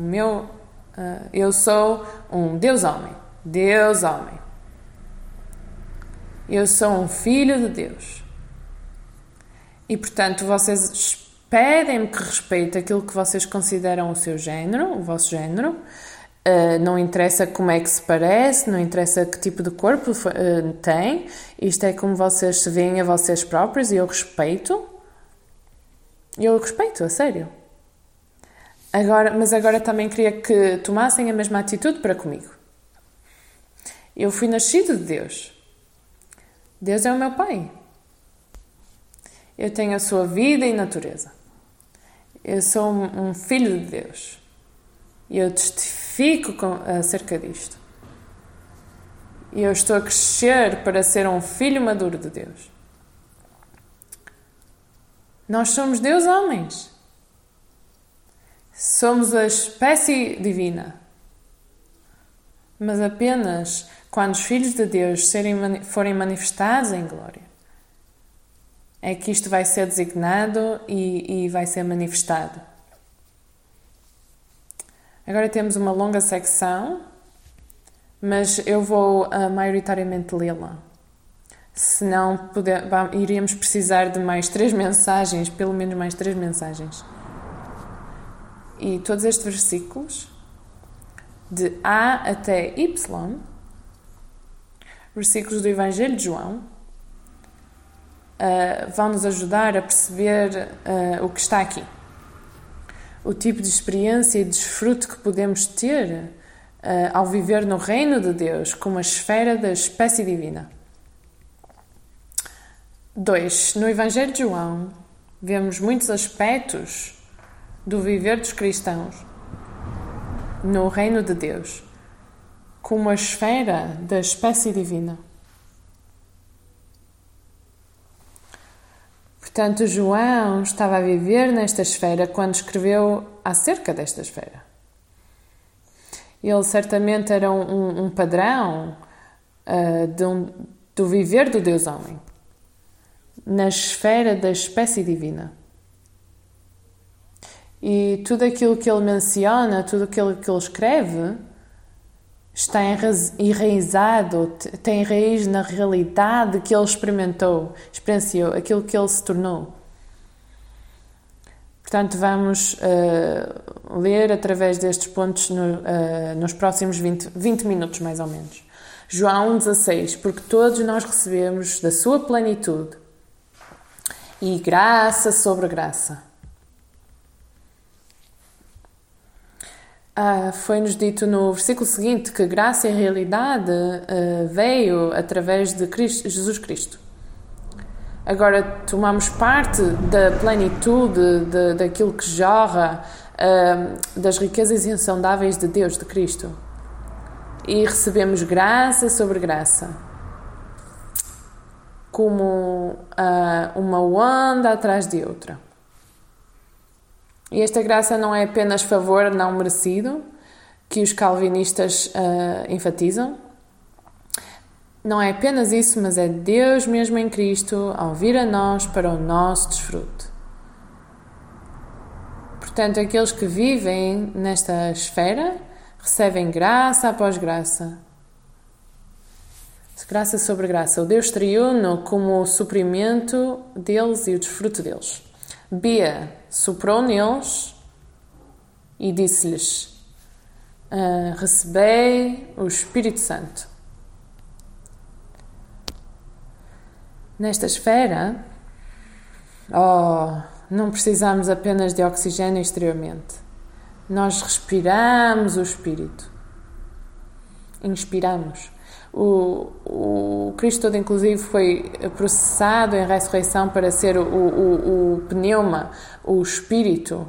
Eu sou um Deus-homem. Deus-homem. Eu sou um filho de Deus. E, portanto, vocês pedem-me que respeite aquilo que vocês consideram o seu género, o vosso género. Não interessa como é que se parece, não interessa que tipo de corpo tem. Isto é como vocês se veem a vocês próprios e eu respeito. Eu respeito, a sério. Mas agora também queria que tomassem a mesma atitude para comigo. Eu fui nascido de Deus. Deus é o meu Pai. Eu tenho a sua vida e natureza. Eu sou um filho de Deus. E eu testifico acerca disto. E eu estou a crescer para ser um filho maduro de Deus. Nós somos Deus-homens. Somos a espécie divina. Mas apenas quando os filhos de Deus forem manifestados em glória, é que isto vai ser designado e vai ser manifestado. Agora temos uma longa secção, mas eu vou maioritariamente lê-la. Senão iríamos precisar de mais 3 mensagens, pelo menos mais 3 mensagens. E todos estes versículos, de A até Y, versículos do Evangelho de João, vão nos ajudar a perceber o que está aqui. O tipo de experiência e desfrute que podemos ter ao viver no reino de Deus como a esfera da espécie divina. 2. No Evangelho de João, vemos muitos aspectos do viver dos cristãos no reino de Deus como a esfera da espécie divina. Portanto, João estava a viver nesta esfera quando escreveu acerca desta esfera. Ele certamente era um padrão do viver do Deus-homem na esfera da espécie divina. E tudo aquilo que ele menciona, tudo aquilo que ele escreve, está enraizado, tem raiz na realidade que ele experienciou, aquilo que ele se tornou. Portanto, vamos ler através destes pontos nos próximos 20 minutos, mais ou menos. João 1,16. Porque todos nós recebemos da sua plenitude e graça sobre graça. Foi-nos dito no versículo seguinte que graça e realidade veio através de Jesus Cristo. Agora tomamos parte da plenitude daquilo que jorra das riquezas insondáveis de Deus, de Cristo. E recebemos graça sobre graça. Como uma onda atrás de outra. E esta graça não é apenas favor não merecido, que os calvinistas enfatizam. Não é apenas isso, mas é Deus mesmo em Cristo ao vir a nós para o nosso desfrute. Portanto, aqueles que vivem nesta esfera recebem graça após graça. Graça sobre graça. O Deus triuno como o suprimento deles e o desfrute deles. Bia soprou neles e disse-lhes: recebei o Espírito Santo. Nesta esfera, não precisamos apenas de oxigênio exteriormente. Nós respiramos o Espírito. Inspiramos. O Cristo todo, inclusive, foi processado em ressurreição para ser o pneuma, o Espírito.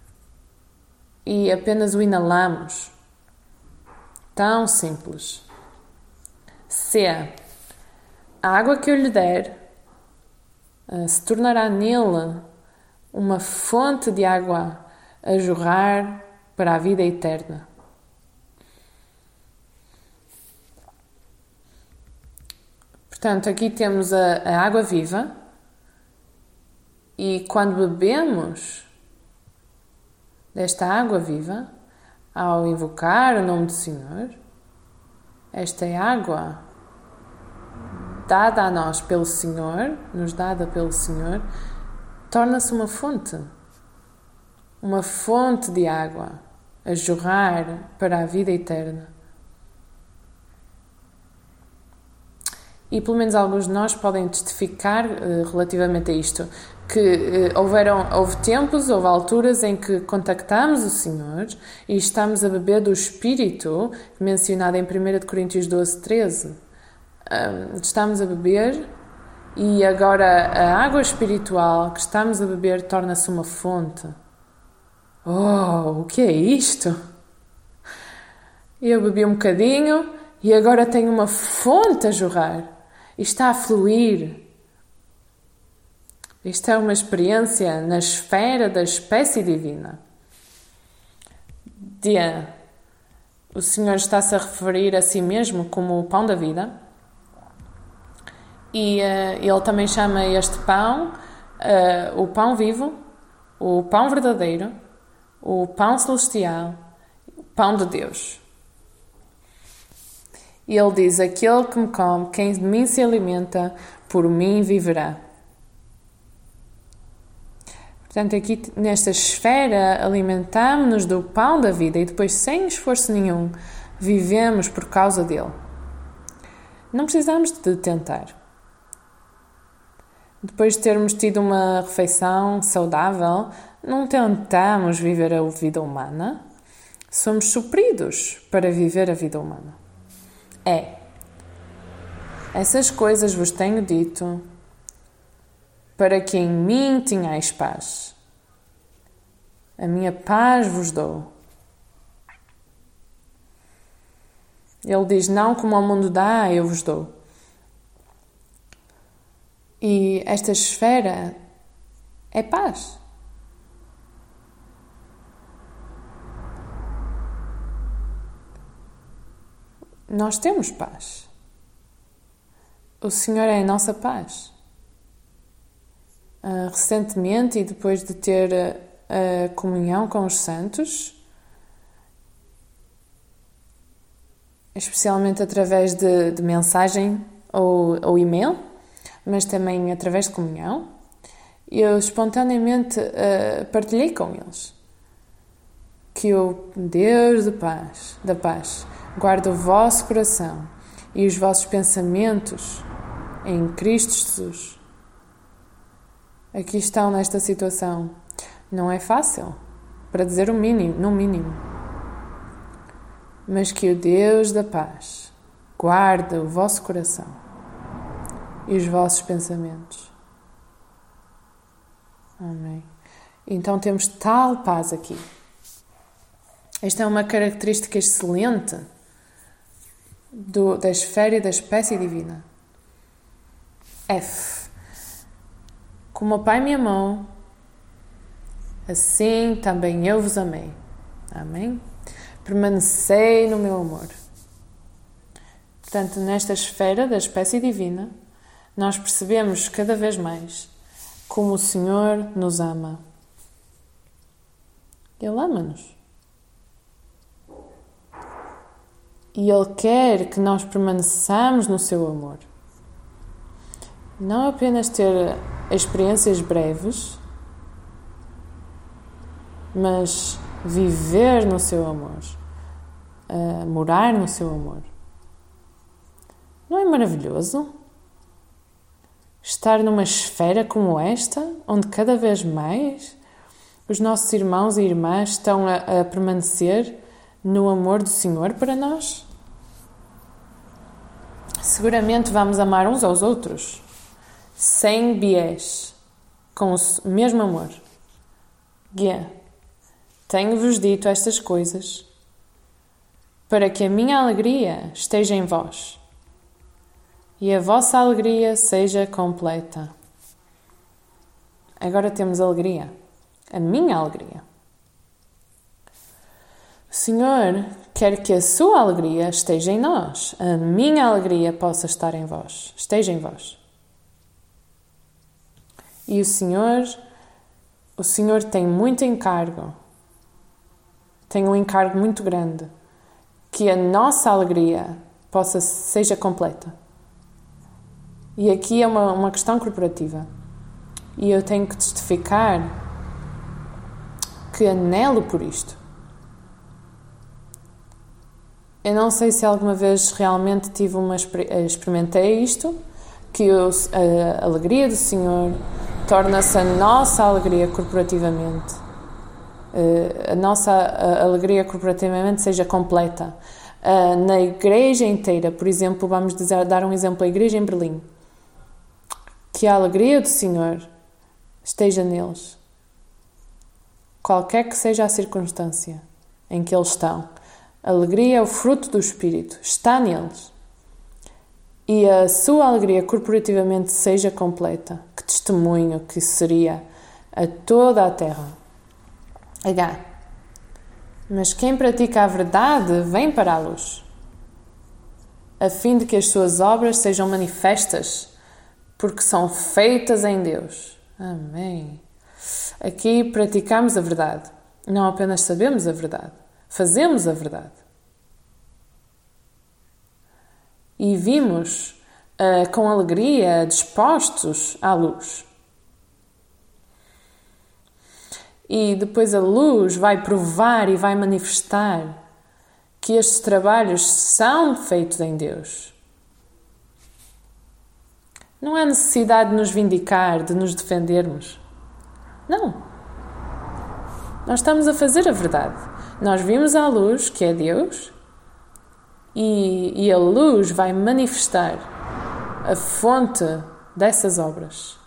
E apenas o inalamos. Tão simples. Se a água que eu lhe der se tornará nele uma fonte de água a jorrar para a vida eterna. Portanto, aqui temos a água viva, E quando bebemos desta água viva, ao invocar o nome do Senhor, esta é água dada a nós pelo Senhor, nos dada pelo Senhor, torna-se uma fonte de água a jorrar para a vida eterna. E pelo menos alguns de nós podem testificar relativamente a isto, que houve tempos, houve alturas em que contactamos o Senhor e estamos a beber do Espírito, mencionado em 1 Coríntios 12, 13. Estamos a beber e agora a água espiritual que estamos a beber torna-se uma fonte. Oh, o que é isto? Eu bebi um bocadinho e agora tenho uma fonte a jorrar. E está a fluir. Isto é uma experiência na esfera da espécie divina. O Senhor está-se a referir a si mesmo como o pão da vida. E Ele também chama este pão o pão vivo, o pão verdadeiro, o pão celestial, o pão de Deus. E Ele diz: aquele que me come, quem de mim se alimenta, por mim viverá. Portanto, aqui nesta esfera alimentamos-nos do pão da vida e depois, sem esforço nenhum, vivemos por causa dele. Não precisamos de tentar. Depois de termos tido uma refeição saudável, não tentamos viver a vida humana. Somos supridos para viver a vida humana. Essas coisas vos tenho dito, para que em mim tenhais paz. A minha paz vos dou. Ele diz: não como ao mundo dá, eu vos dou. E esta esfera é paz. Nós temos paz. O Senhor é a nossa paz. Recentemente, e depois de ter a comunhão com os santos, especialmente através de mensagem ou e-mail, mas também através de comunhão, eu espontaneamente partilhei com eles que o Deus da paz, guarda o vosso coração e os vossos pensamentos em Cristo Jesus. Aqui estão nesta situação. Não é fácil, para dizer o mínimo, no mínimo. Mas que o Deus da paz guarda o vosso coração e os vossos pensamentos. Amém. Então temos tal paz aqui. Esta é uma característica excelente da esfera e da espécie divina. F. Como o Pai me amou, assim também eu vos amei. Amém? Permanecei no meu amor. Portanto, nesta esfera da espécie divina, nós percebemos cada vez mais como o Senhor nos ama. Ele ama-nos. E Ele quer que nós permaneçamos no seu amor. Não apenas ter experiências breves, mas viver no seu amor, morar no seu amor. Não é maravilhoso estar numa esfera como esta, onde cada vez mais os nossos irmãos e irmãs estão a permanecer no amor do Senhor para nós? Seguramente vamos amar uns aos outros, sem biés, com o mesmo amor. Tenho-vos dito estas coisas, para que a minha alegria esteja em vós e a vossa alegria seja completa. Agora temos alegria, a minha alegria. O Senhor quer que a sua alegria esteja em nós, a minha alegria possa estar em vós, esteja em vós. E o Senhor o Senhor tem muito encargo, tem um encargo muito grande, que a nossa alegria seja completa. E aqui é uma questão corporativa. E eu tenho que testificar que anelo por isto. Eu não sei se alguma vez realmente experimentei isto, que a alegria do Senhor torna-se a nossa alegria corporativamente. A nossa alegria corporativamente seja completa. Na igreja inteira, por exemplo, vamos dar um exemplo, a igreja em Berlim, que a alegria do Senhor esteja neles. Qualquer que seja a circunstância em que eles estão, a alegria é o fruto do Espírito, está neles. E a sua alegria corporativamente seja completa. Que testemunho que seria a toda a terra. Mas quem pratica a verdade vem para a luz, a fim de que as suas obras sejam manifestas, porque são feitas em Deus. Amém. Aqui praticamos a verdade. Não apenas sabemos a verdade, fazemos a verdade. E vimos com alegria, dispostos à luz. E depois a luz vai provar e vai manifestar que estes trabalhos são feitos em Deus. Não há necessidade de nos vindicar, de nos defendermos. Não. Nós estamos a fazer a verdade. Nós vimos a luz, que é Deus, e a luz vai manifestar a fonte dessas obras.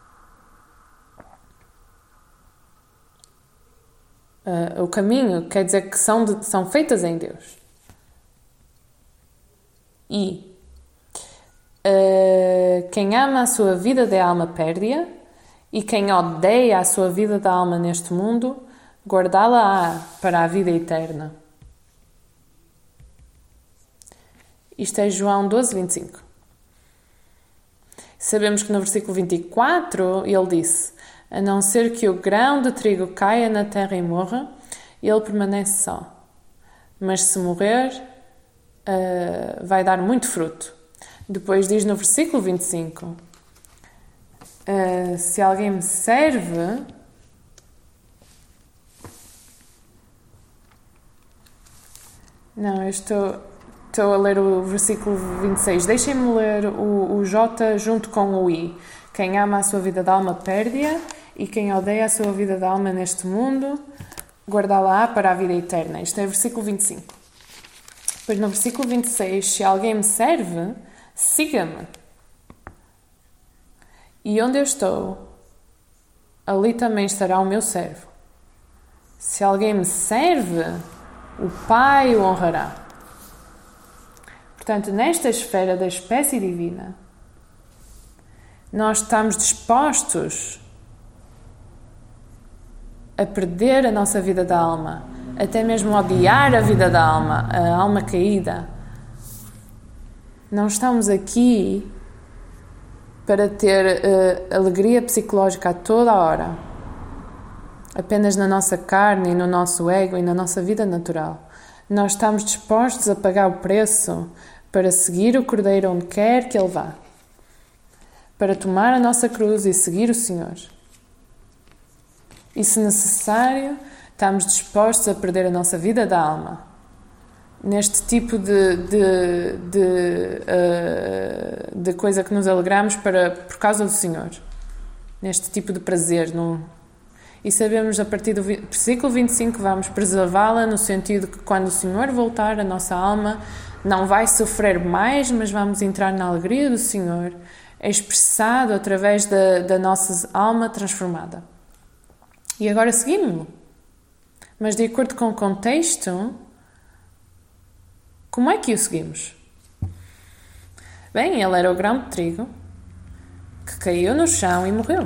O caminho quer dizer que são feitas em Deus. E quem ama a sua vida de alma perde-a, e quem odeia a sua vida da alma neste mundo, guardá-la-á para a vida eterna. Isto é João 12, 25. Sabemos que no versículo 24 ele disse: a não ser que o grão de trigo caia na terra e morra, ele permanece só. Mas se morrer, vai dar muito fruto. Depois diz no versículo 25: se alguém me serve, não, eu estou a ler o versículo 26. Deixem-me ler o J junto com o I. Quem ama a sua vida de alma perde-a, e quem odeia a sua vida de alma neste mundo, guardá-la para a vida eterna. Isto é o versículo 25. Depois no versículo 26, se alguém me serve, siga-me. E onde eu estou, ali também estará o meu servo. Se alguém me serve, o Pai o honrará. Portanto, nesta esfera da espécie divina, nós estamos dispostos a perder a nossa vida da alma, até mesmo odiar a vida da alma, a alma caída. Não estamos aqui para ter alegria psicológica a toda a hora, apenas na nossa carne e no nosso ego e na nossa vida natural. Nós estamos dispostos a pagar o preço para seguir o Cordeiro onde quer que Ele vá, para tomar a nossa cruz e seguir o Senhor. E se necessário, estamos dispostos a perder a nossa vida da alma, neste tipo de coisa que nos alegramos por causa do Senhor, neste tipo de prazer. E sabemos a partir do versículo 25 que vamos preservá-la no sentido que quando o Senhor voltar, a nossa alma não vai sofrer mais, mas vamos entrar na alegria do Senhor, expressado através da nossa alma transformada. E agora seguimos-lo. Mas de acordo com o contexto, como é que o seguimos? Bem, ele era o grão de trigo que caiu no chão e morreu.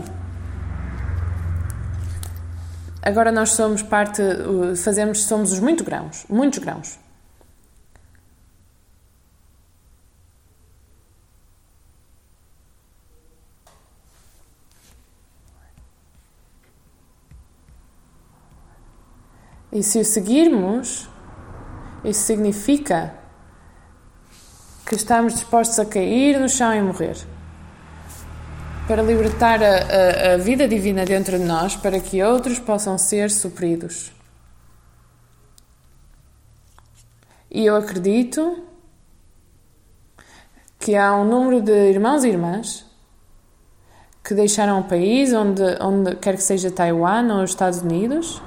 Agora nós somos somos os muitos grãos. E se o seguirmos, isso significa que estamos dispostos a cair no chão e morrer. Para libertar a vida divina dentro de nós, para que outros possam ser supridos. E eu acredito que há um número de irmãos e irmãs que deixaram o país, onde quer que seja Taiwan ou os Estados Unidos,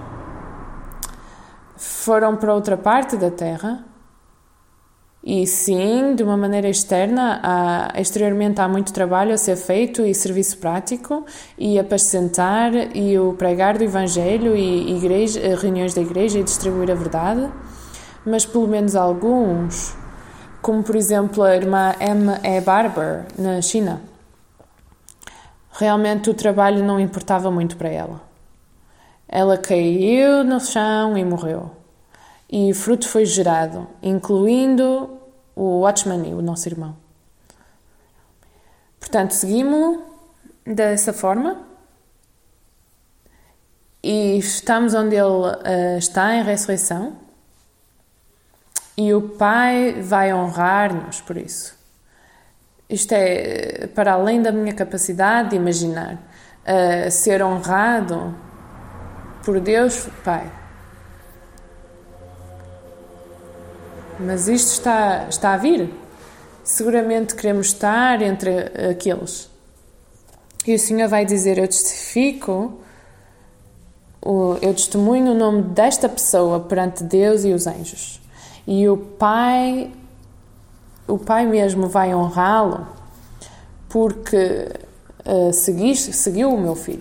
foram para outra parte da Terra. E sim, de uma maneira externa, exteriormente há muito trabalho a ser feito e serviço prático e apacentar e o pregar do Evangelho e reuniões da igreja e distribuir a verdade. Mas pelo menos alguns, como por exemplo a irmã M.E. Barber, na China, realmente o trabalho não importava muito para ela. Ela caiu no chão e morreu. E fruto foi gerado, incluindo o Watchman, o nosso irmão. Portanto, seguimos-lo dessa forma e estamos onde ele está em ressurreição e o Pai vai honrar-nos por isso. Isto é para além da minha capacidade de imaginar. Ser honrado por Deus Pai. Mas isto está a vir. Seguramente queremos estar entre aqueles. E o Senhor vai dizer, eu testemunho o nome desta pessoa perante Deus e os anjos. E o Pai mesmo vai honrá-lo porque seguiu o meu filho.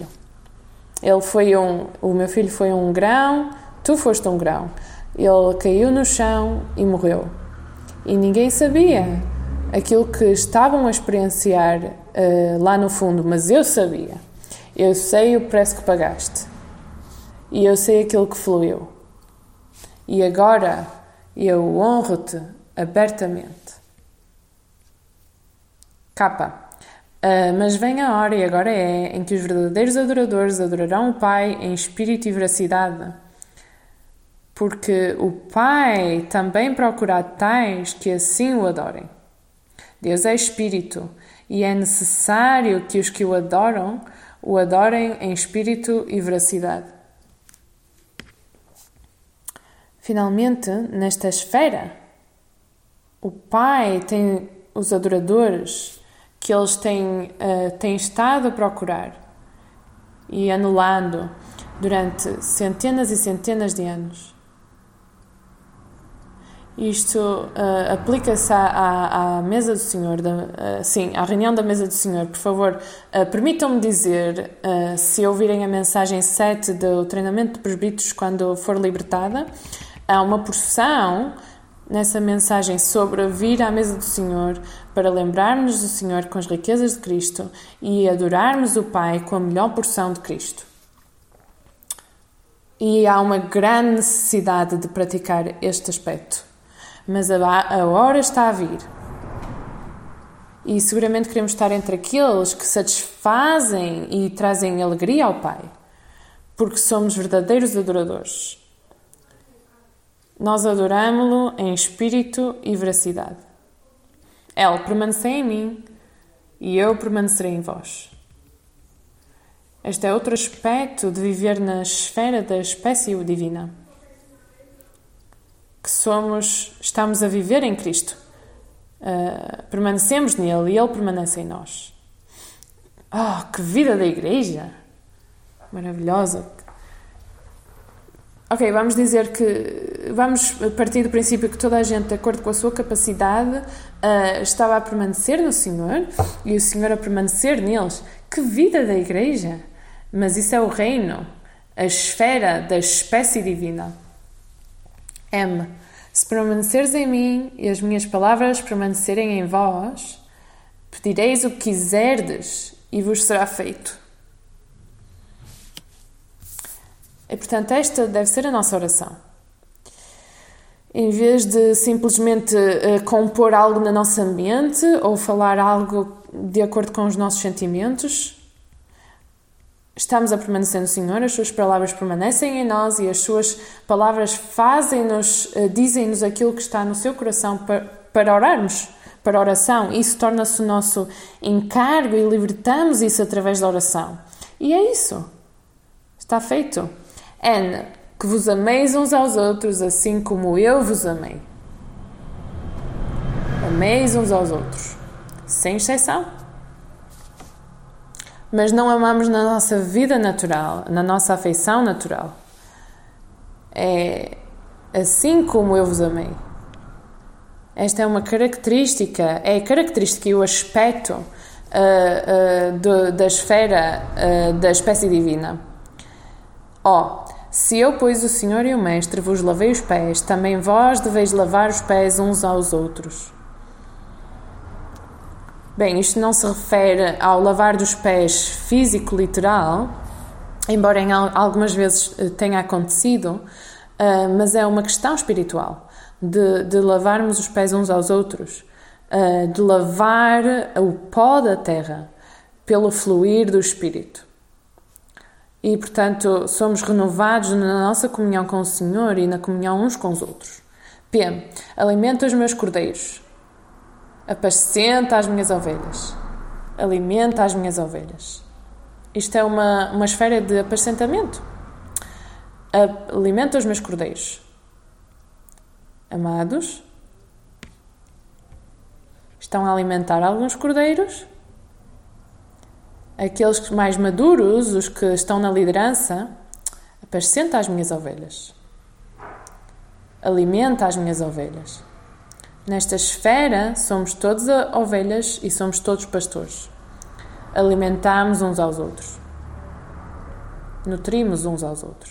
O meu filho foi um grão, tu foste um grão. Ele caiu no chão e morreu. E ninguém sabia aquilo que estavam a experienciar lá no fundo, mas eu sabia. Eu sei o preço que pagaste. E eu sei aquilo que fluiu. E agora eu honro-te abertamente. Mas vem a hora, e agora em que os verdadeiros adoradores adorarão o Pai em espírito e veracidade. Porque o Pai também procura tais que assim o adorem. Deus é Espírito e é necessário que os que o adorem em espírito e veracidade. Finalmente, nesta esfera, o Pai tem os adoradores que eles têm estado a procurar e anulando durante centenas e centenas de anos. Isto aplica-se à mesa do Senhor, à reunião da mesa do Senhor. Por favor, permitam-me dizer, se ouvirem a mensagem 7 do treinamento de presbíteros quando for libertada, há uma porção nessa mensagem sobre vir à mesa do Senhor para lembrarmos do Senhor com as riquezas de Cristo e adorarmos o Pai com a melhor porção de Cristo. E há uma grande necessidade de praticar este aspecto. Mas a hora está a vir. E seguramente queremos estar entre aqueles que satisfazem e trazem alegria ao Pai, porque somos verdadeiros adoradores. Nós adoramo-lo em espírito e veracidade. Ele permaneceu em mim e eu permanecerei em vós. Este é outro aspecto de viver na esfera da espécie divina. Que estamos a viver em Cristo. Permanecemos nele e ele permanece em nós. Oh, que vida da igreja! Maravilhosa! Ok, vamos partir do princípio que toda a gente, de acordo com a sua capacidade, estava a permanecer no Senhor e o Senhor a permanecer neles. Que vida da igreja! Mas isso é o reino, a esfera da espécie divina. Se permaneceres em mim e as minhas palavras permanecerem em vós, pedireis o que quiserdes e vos será feito. E, portanto, esta deve ser a nossa oração. Em vez de simplesmente compor algo na nossa mente ou falar algo de acordo com os nossos sentimentos, estamos a permanecer no Senhor, as suas palavras permanecem em nós e as suas palavras fazem-nos, dizem-nos aquilo que está no seu coração para orarmos, para a oração. Isso torna-se o nosso encargo e libertamos isso através da oração. E é isso. Está feito. Que vos ameis uns aos outros assim como eu vos amei. Ameis uns aos outros. Sem exceção. Mas não amamos na nossa vida natural, na nossa afeição natural. É assim como eu vos amei. Esta é uma característica, é a característica e o aspecto da esfera da espécie divina. Se eu, pois, o Senhor e o Mestre, vos lavei os pés, também vós deveis lavar os pés uns aos outros. Bem, isto não se refere ao lavar dos pés físico, literal, embora algumas vezes tenha acontecido, mas é uma questão espiritual, de lavarmos os pés uns aos outros, de lavar o pó da terra pelo fluir do Espírito. E, portanto, somos renovados na nossa comunhão com o Senhor e na comunhão uns com os outros. Alimenta os meus cordeiros. Apascenta as minhas ovelhas. Alimenta as minhas ovelhas. Isto é uma esfera de apacentamento. Alimenta os meus cordeiros. Amados, estão a alimentar alguns cordeiros. Aqueles mais maduros, os que estão na liderança, apascenta as minhas ovelhas. Alimenta as minhas ovelhas. Nesta esfera, somos todos ovelhas e somos todos pastores. Alimentamos uns aos outros. Nutrimos uns aos outros.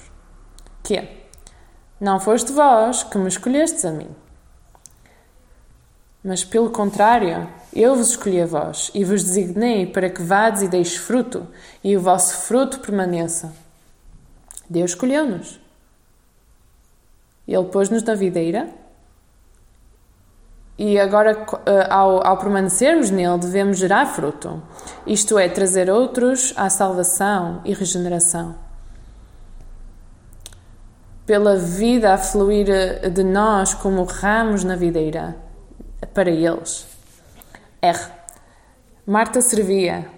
Não foste vós que me escolhestes a mim. Mas, pelo contrário, eu vos escolhi a vós e vos designei para que vades e deis fruto, e o vosso fruto permaneça. Deus escolheu-nos. Ele pôs-nos na videira e agora, ao permanecermos nele, devemos gerar fruto. Isto é, trazer outros à salvação e regeneração. Pela vida a fluir de nós como ramos na videira, para eles. Marta servia.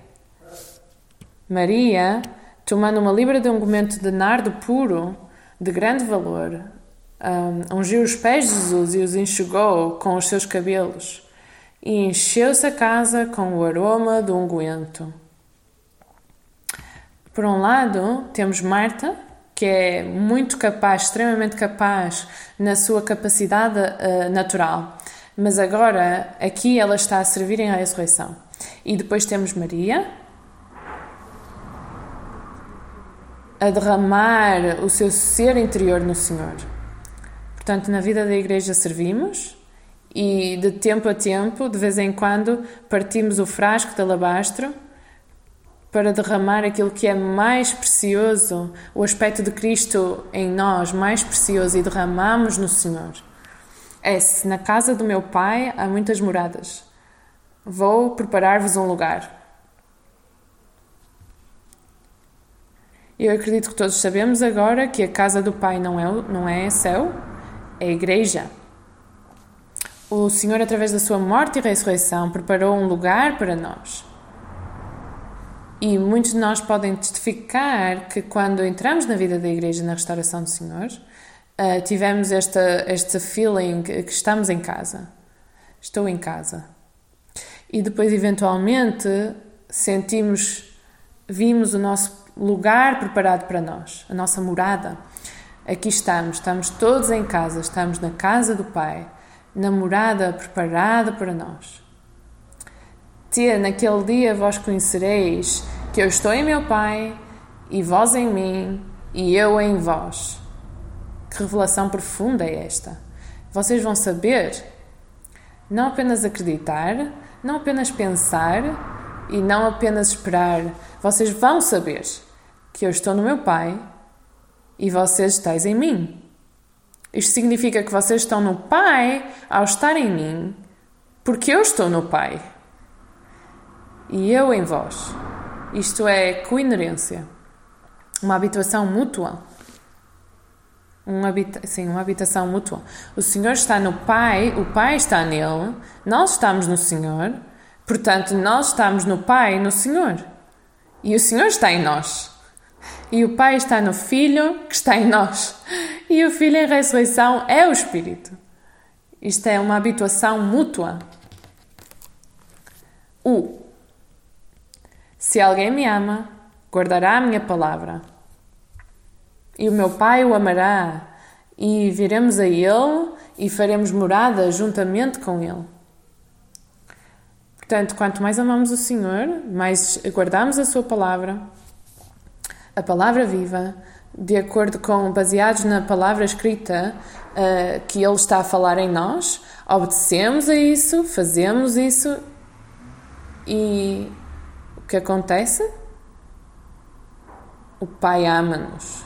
Maria, tomando uma libra de ungumento de nardo puro, de grande valor, ungiu os pés de Jesus e os enxugou com os seus cabelos, e encheu-se a casa com o aroma do unguento. Por um lado, temos Marta, que é muito capaz, extremamente capaz na sua capacidade natural. Mas agora, aqui ela está a servir em ressurreição. E depois temos Maria, a derramar o seu ser interior no Senhor. Portanto, na vida da igreja servimos e de tempo a tempo, de vez em quando, partimos o frasco de alabastro para derramar aquilo que é mais precioso, o aspecto de Cristo em nós, mais precioso, e derramamos no Senhor. Se na casa do meu Pai há muitas moradas, vou preparar-vos um lugar. Eu acredito que todos sabemos agora que a casa do Pai não é céu, é a igreja. O Senhor, através da sua morte e ressurreição, preparou um lugar para nós. E muitos de nós podem testificar que quando entramos na vida da igreja, na restauração do Senhor, tivemos este feeling que estamos em casa. Estou em casa. E depois, eventualmente, vimos o nosso lugar preparado para nós, a nossa morada. Aqui estamos todos em casa, estamos na casa do Pai, na morada preparada para nós. Naquele dia vós conhecereis que eu estou em meu Pai, e vós em mim, e eu em vós. Que revelação profunda é esta? Vocês vão saber, não apenas acreditar, não apenas pensar e não apenas esperar. Vocês vão saber que eu estou no meu Pai e vocês estáis em mim. Isto significa que vocês estão no Pai ao estar em mim, porque eu estou no Pai e eu em vós. Isto é coinerência. uma habitação mútua. Uma habitação mútua. O Senhor está no Pai, o Pai está nele, nós estamos no Senhor, portanto, nós estamos no Pai e no Senhor. E o Senhor está em nós. E o Pai está no Filho, que está em nós. E o Filho em ressurreição é o Espírito. Isto é uma habitação mútua. Se alguém me ama, guardará a minha palavra. E o meu Pai o amará, e viremos a Ele e faremos morada juntamente com Ele. Portanto, quanto mais amamos o Senhor, mais guardamos a Sua palavra, a palavra viva, de acordo com, baseados na palavra escrita que Ele está a falar em nós, obedecemos a isso, fazemos isso, e o que acontece? O Pai ama-nos.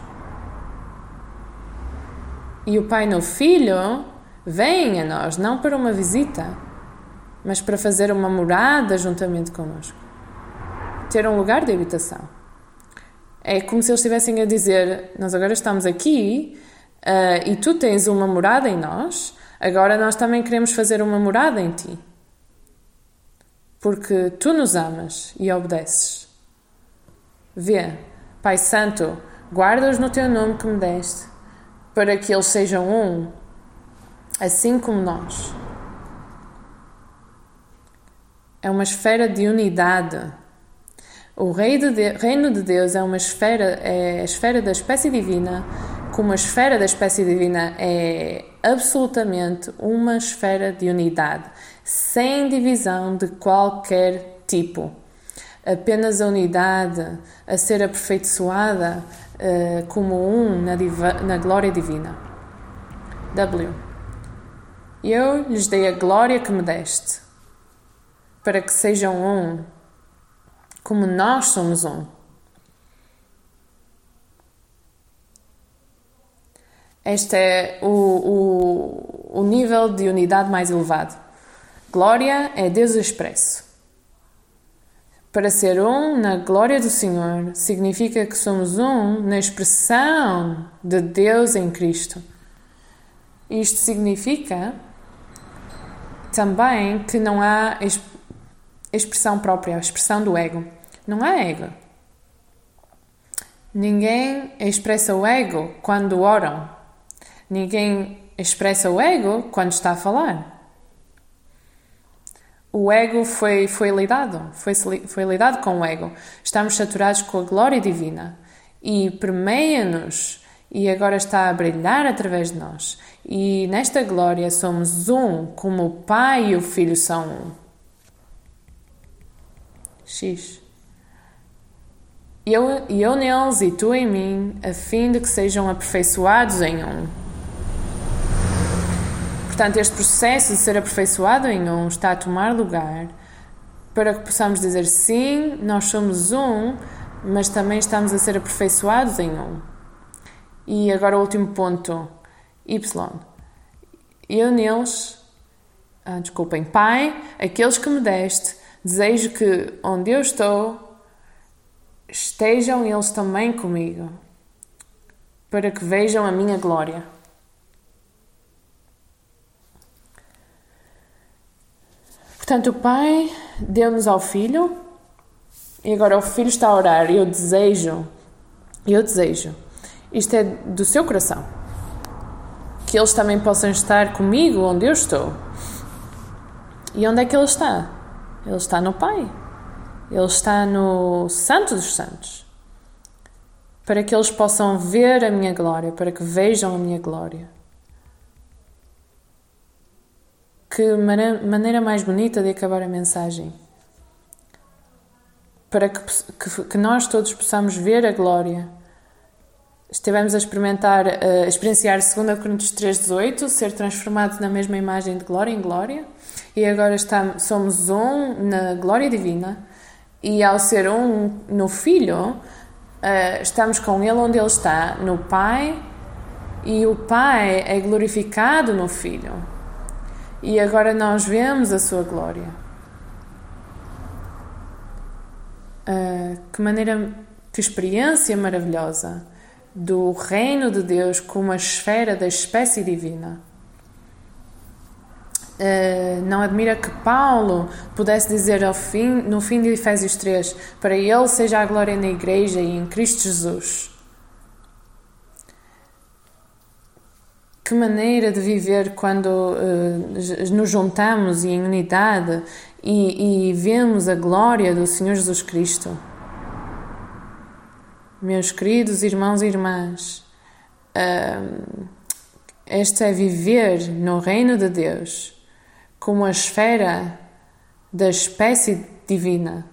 E o Pai no Filho vem a nós, não para uma visita, mas para fazer uma morada juntamente connosco. Ter um lugar de habitação. É como se eles estivessem a dizer, nós agora estamos aqui e tu tens uma morada em nós, agora nós também queremos fazer uma morada em ti. Porque tu nos amas e obedeces. Vê, Pai Santo, guarda-os no teu nome que me deste, para que eles sejam um, assim como nós. É uma esfera de unidade. O reino de Deus é uma esfera, é a esfera da espécie divina, como a esfera da espécie divina é absolutamente uma esfera de unidade, sem divisão de qualquer tipo. Apenas a unidade a ser aperfeiçoada como um na glória divina. Eu lhes dei a glória que me deste, para que sejam um, como nós somos um. Este é o nível de unidade mais elevado. Glória é Deus expresso. Para ser um na glória do Senhor, significa que somos um na expressão de Deus em Cristo. Isto significa também que não há expressão própria, a expressão do ego. Não há ego. Ninguém expressa o ego quando oram. Ninguém expressa o ego quando está a falar. O ego foi lidado com o ego. Estamos saturados com a glória divina e permeia-nos e agora está a brilhar através de nós. E nesta glória somos um, como o Pai e o Filho são um. Eu neles e tu em mim, a fim de que sejam aperfeiçoados em um. Portanto, este processo de ser aperfeiçoado em um está a tomar lugar para que possamos dizer sim, nós somos um, mas também estamos a ser aperfeiçoados em um. E agora o último ponto, Y. Eu neles, Pai, aqueles que me deste, desejo que onde eu estou, estejam eles também comigo, para que vejam a minha glória. Portanto, o Pai deu-nos ao Filho e agora o Filho está a orar. Eu desejo, isto é do seu coração, que eles também possam estar comigo onde eu estou. E onde é que Ele está? Ele está no Pai. Ele está no Santo dos Santos. Para que eles possam ver a minha glória, para que vejam a minha glória. Que maneira mais bonita de acabar a mensagem. Para que nós todos possamos ver a glória. Estivemos a experienciar 2 Coríntios 3,18, ser transformados na mesma imagem de glória em glória. E agora somos um na glória divina. E ao ser um no Filho, estamos com Ele onde Ele está, no Pai. E o Pai é glorificado no Filho. E agora nós vemos a sua glória. Que maneira Que experiência maravilhosa do reino de Deus como a esfera da espécie divina. Não admira que Paulo pudesse dizer no fim de Efésios 3, para ele seja a glória na Igreja e em Cristo Jesus. Que maneira de viver quando nos juntamos e em unidade e vemos a glória do Senhor Jesus Cristo. Meus queridos irmãos e irmãs, este é viver no reino de Deus como a esfera da espécie divina.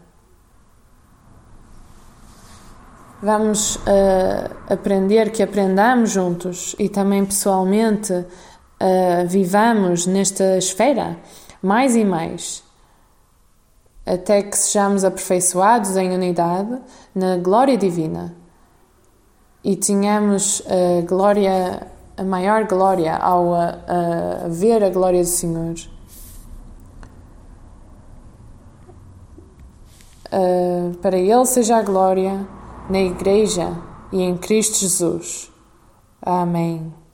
Vamos aprender que aprendamos juntos e também pessoalmente vivamos nesta esfera mais e mais, até que sejamos aperfeiçoados em unidade na glória divina e tenhamos a maior glória ao ver a glória do Senhor. Para Ele seja a glória na Igreja e em Cristo Jesus. Amém.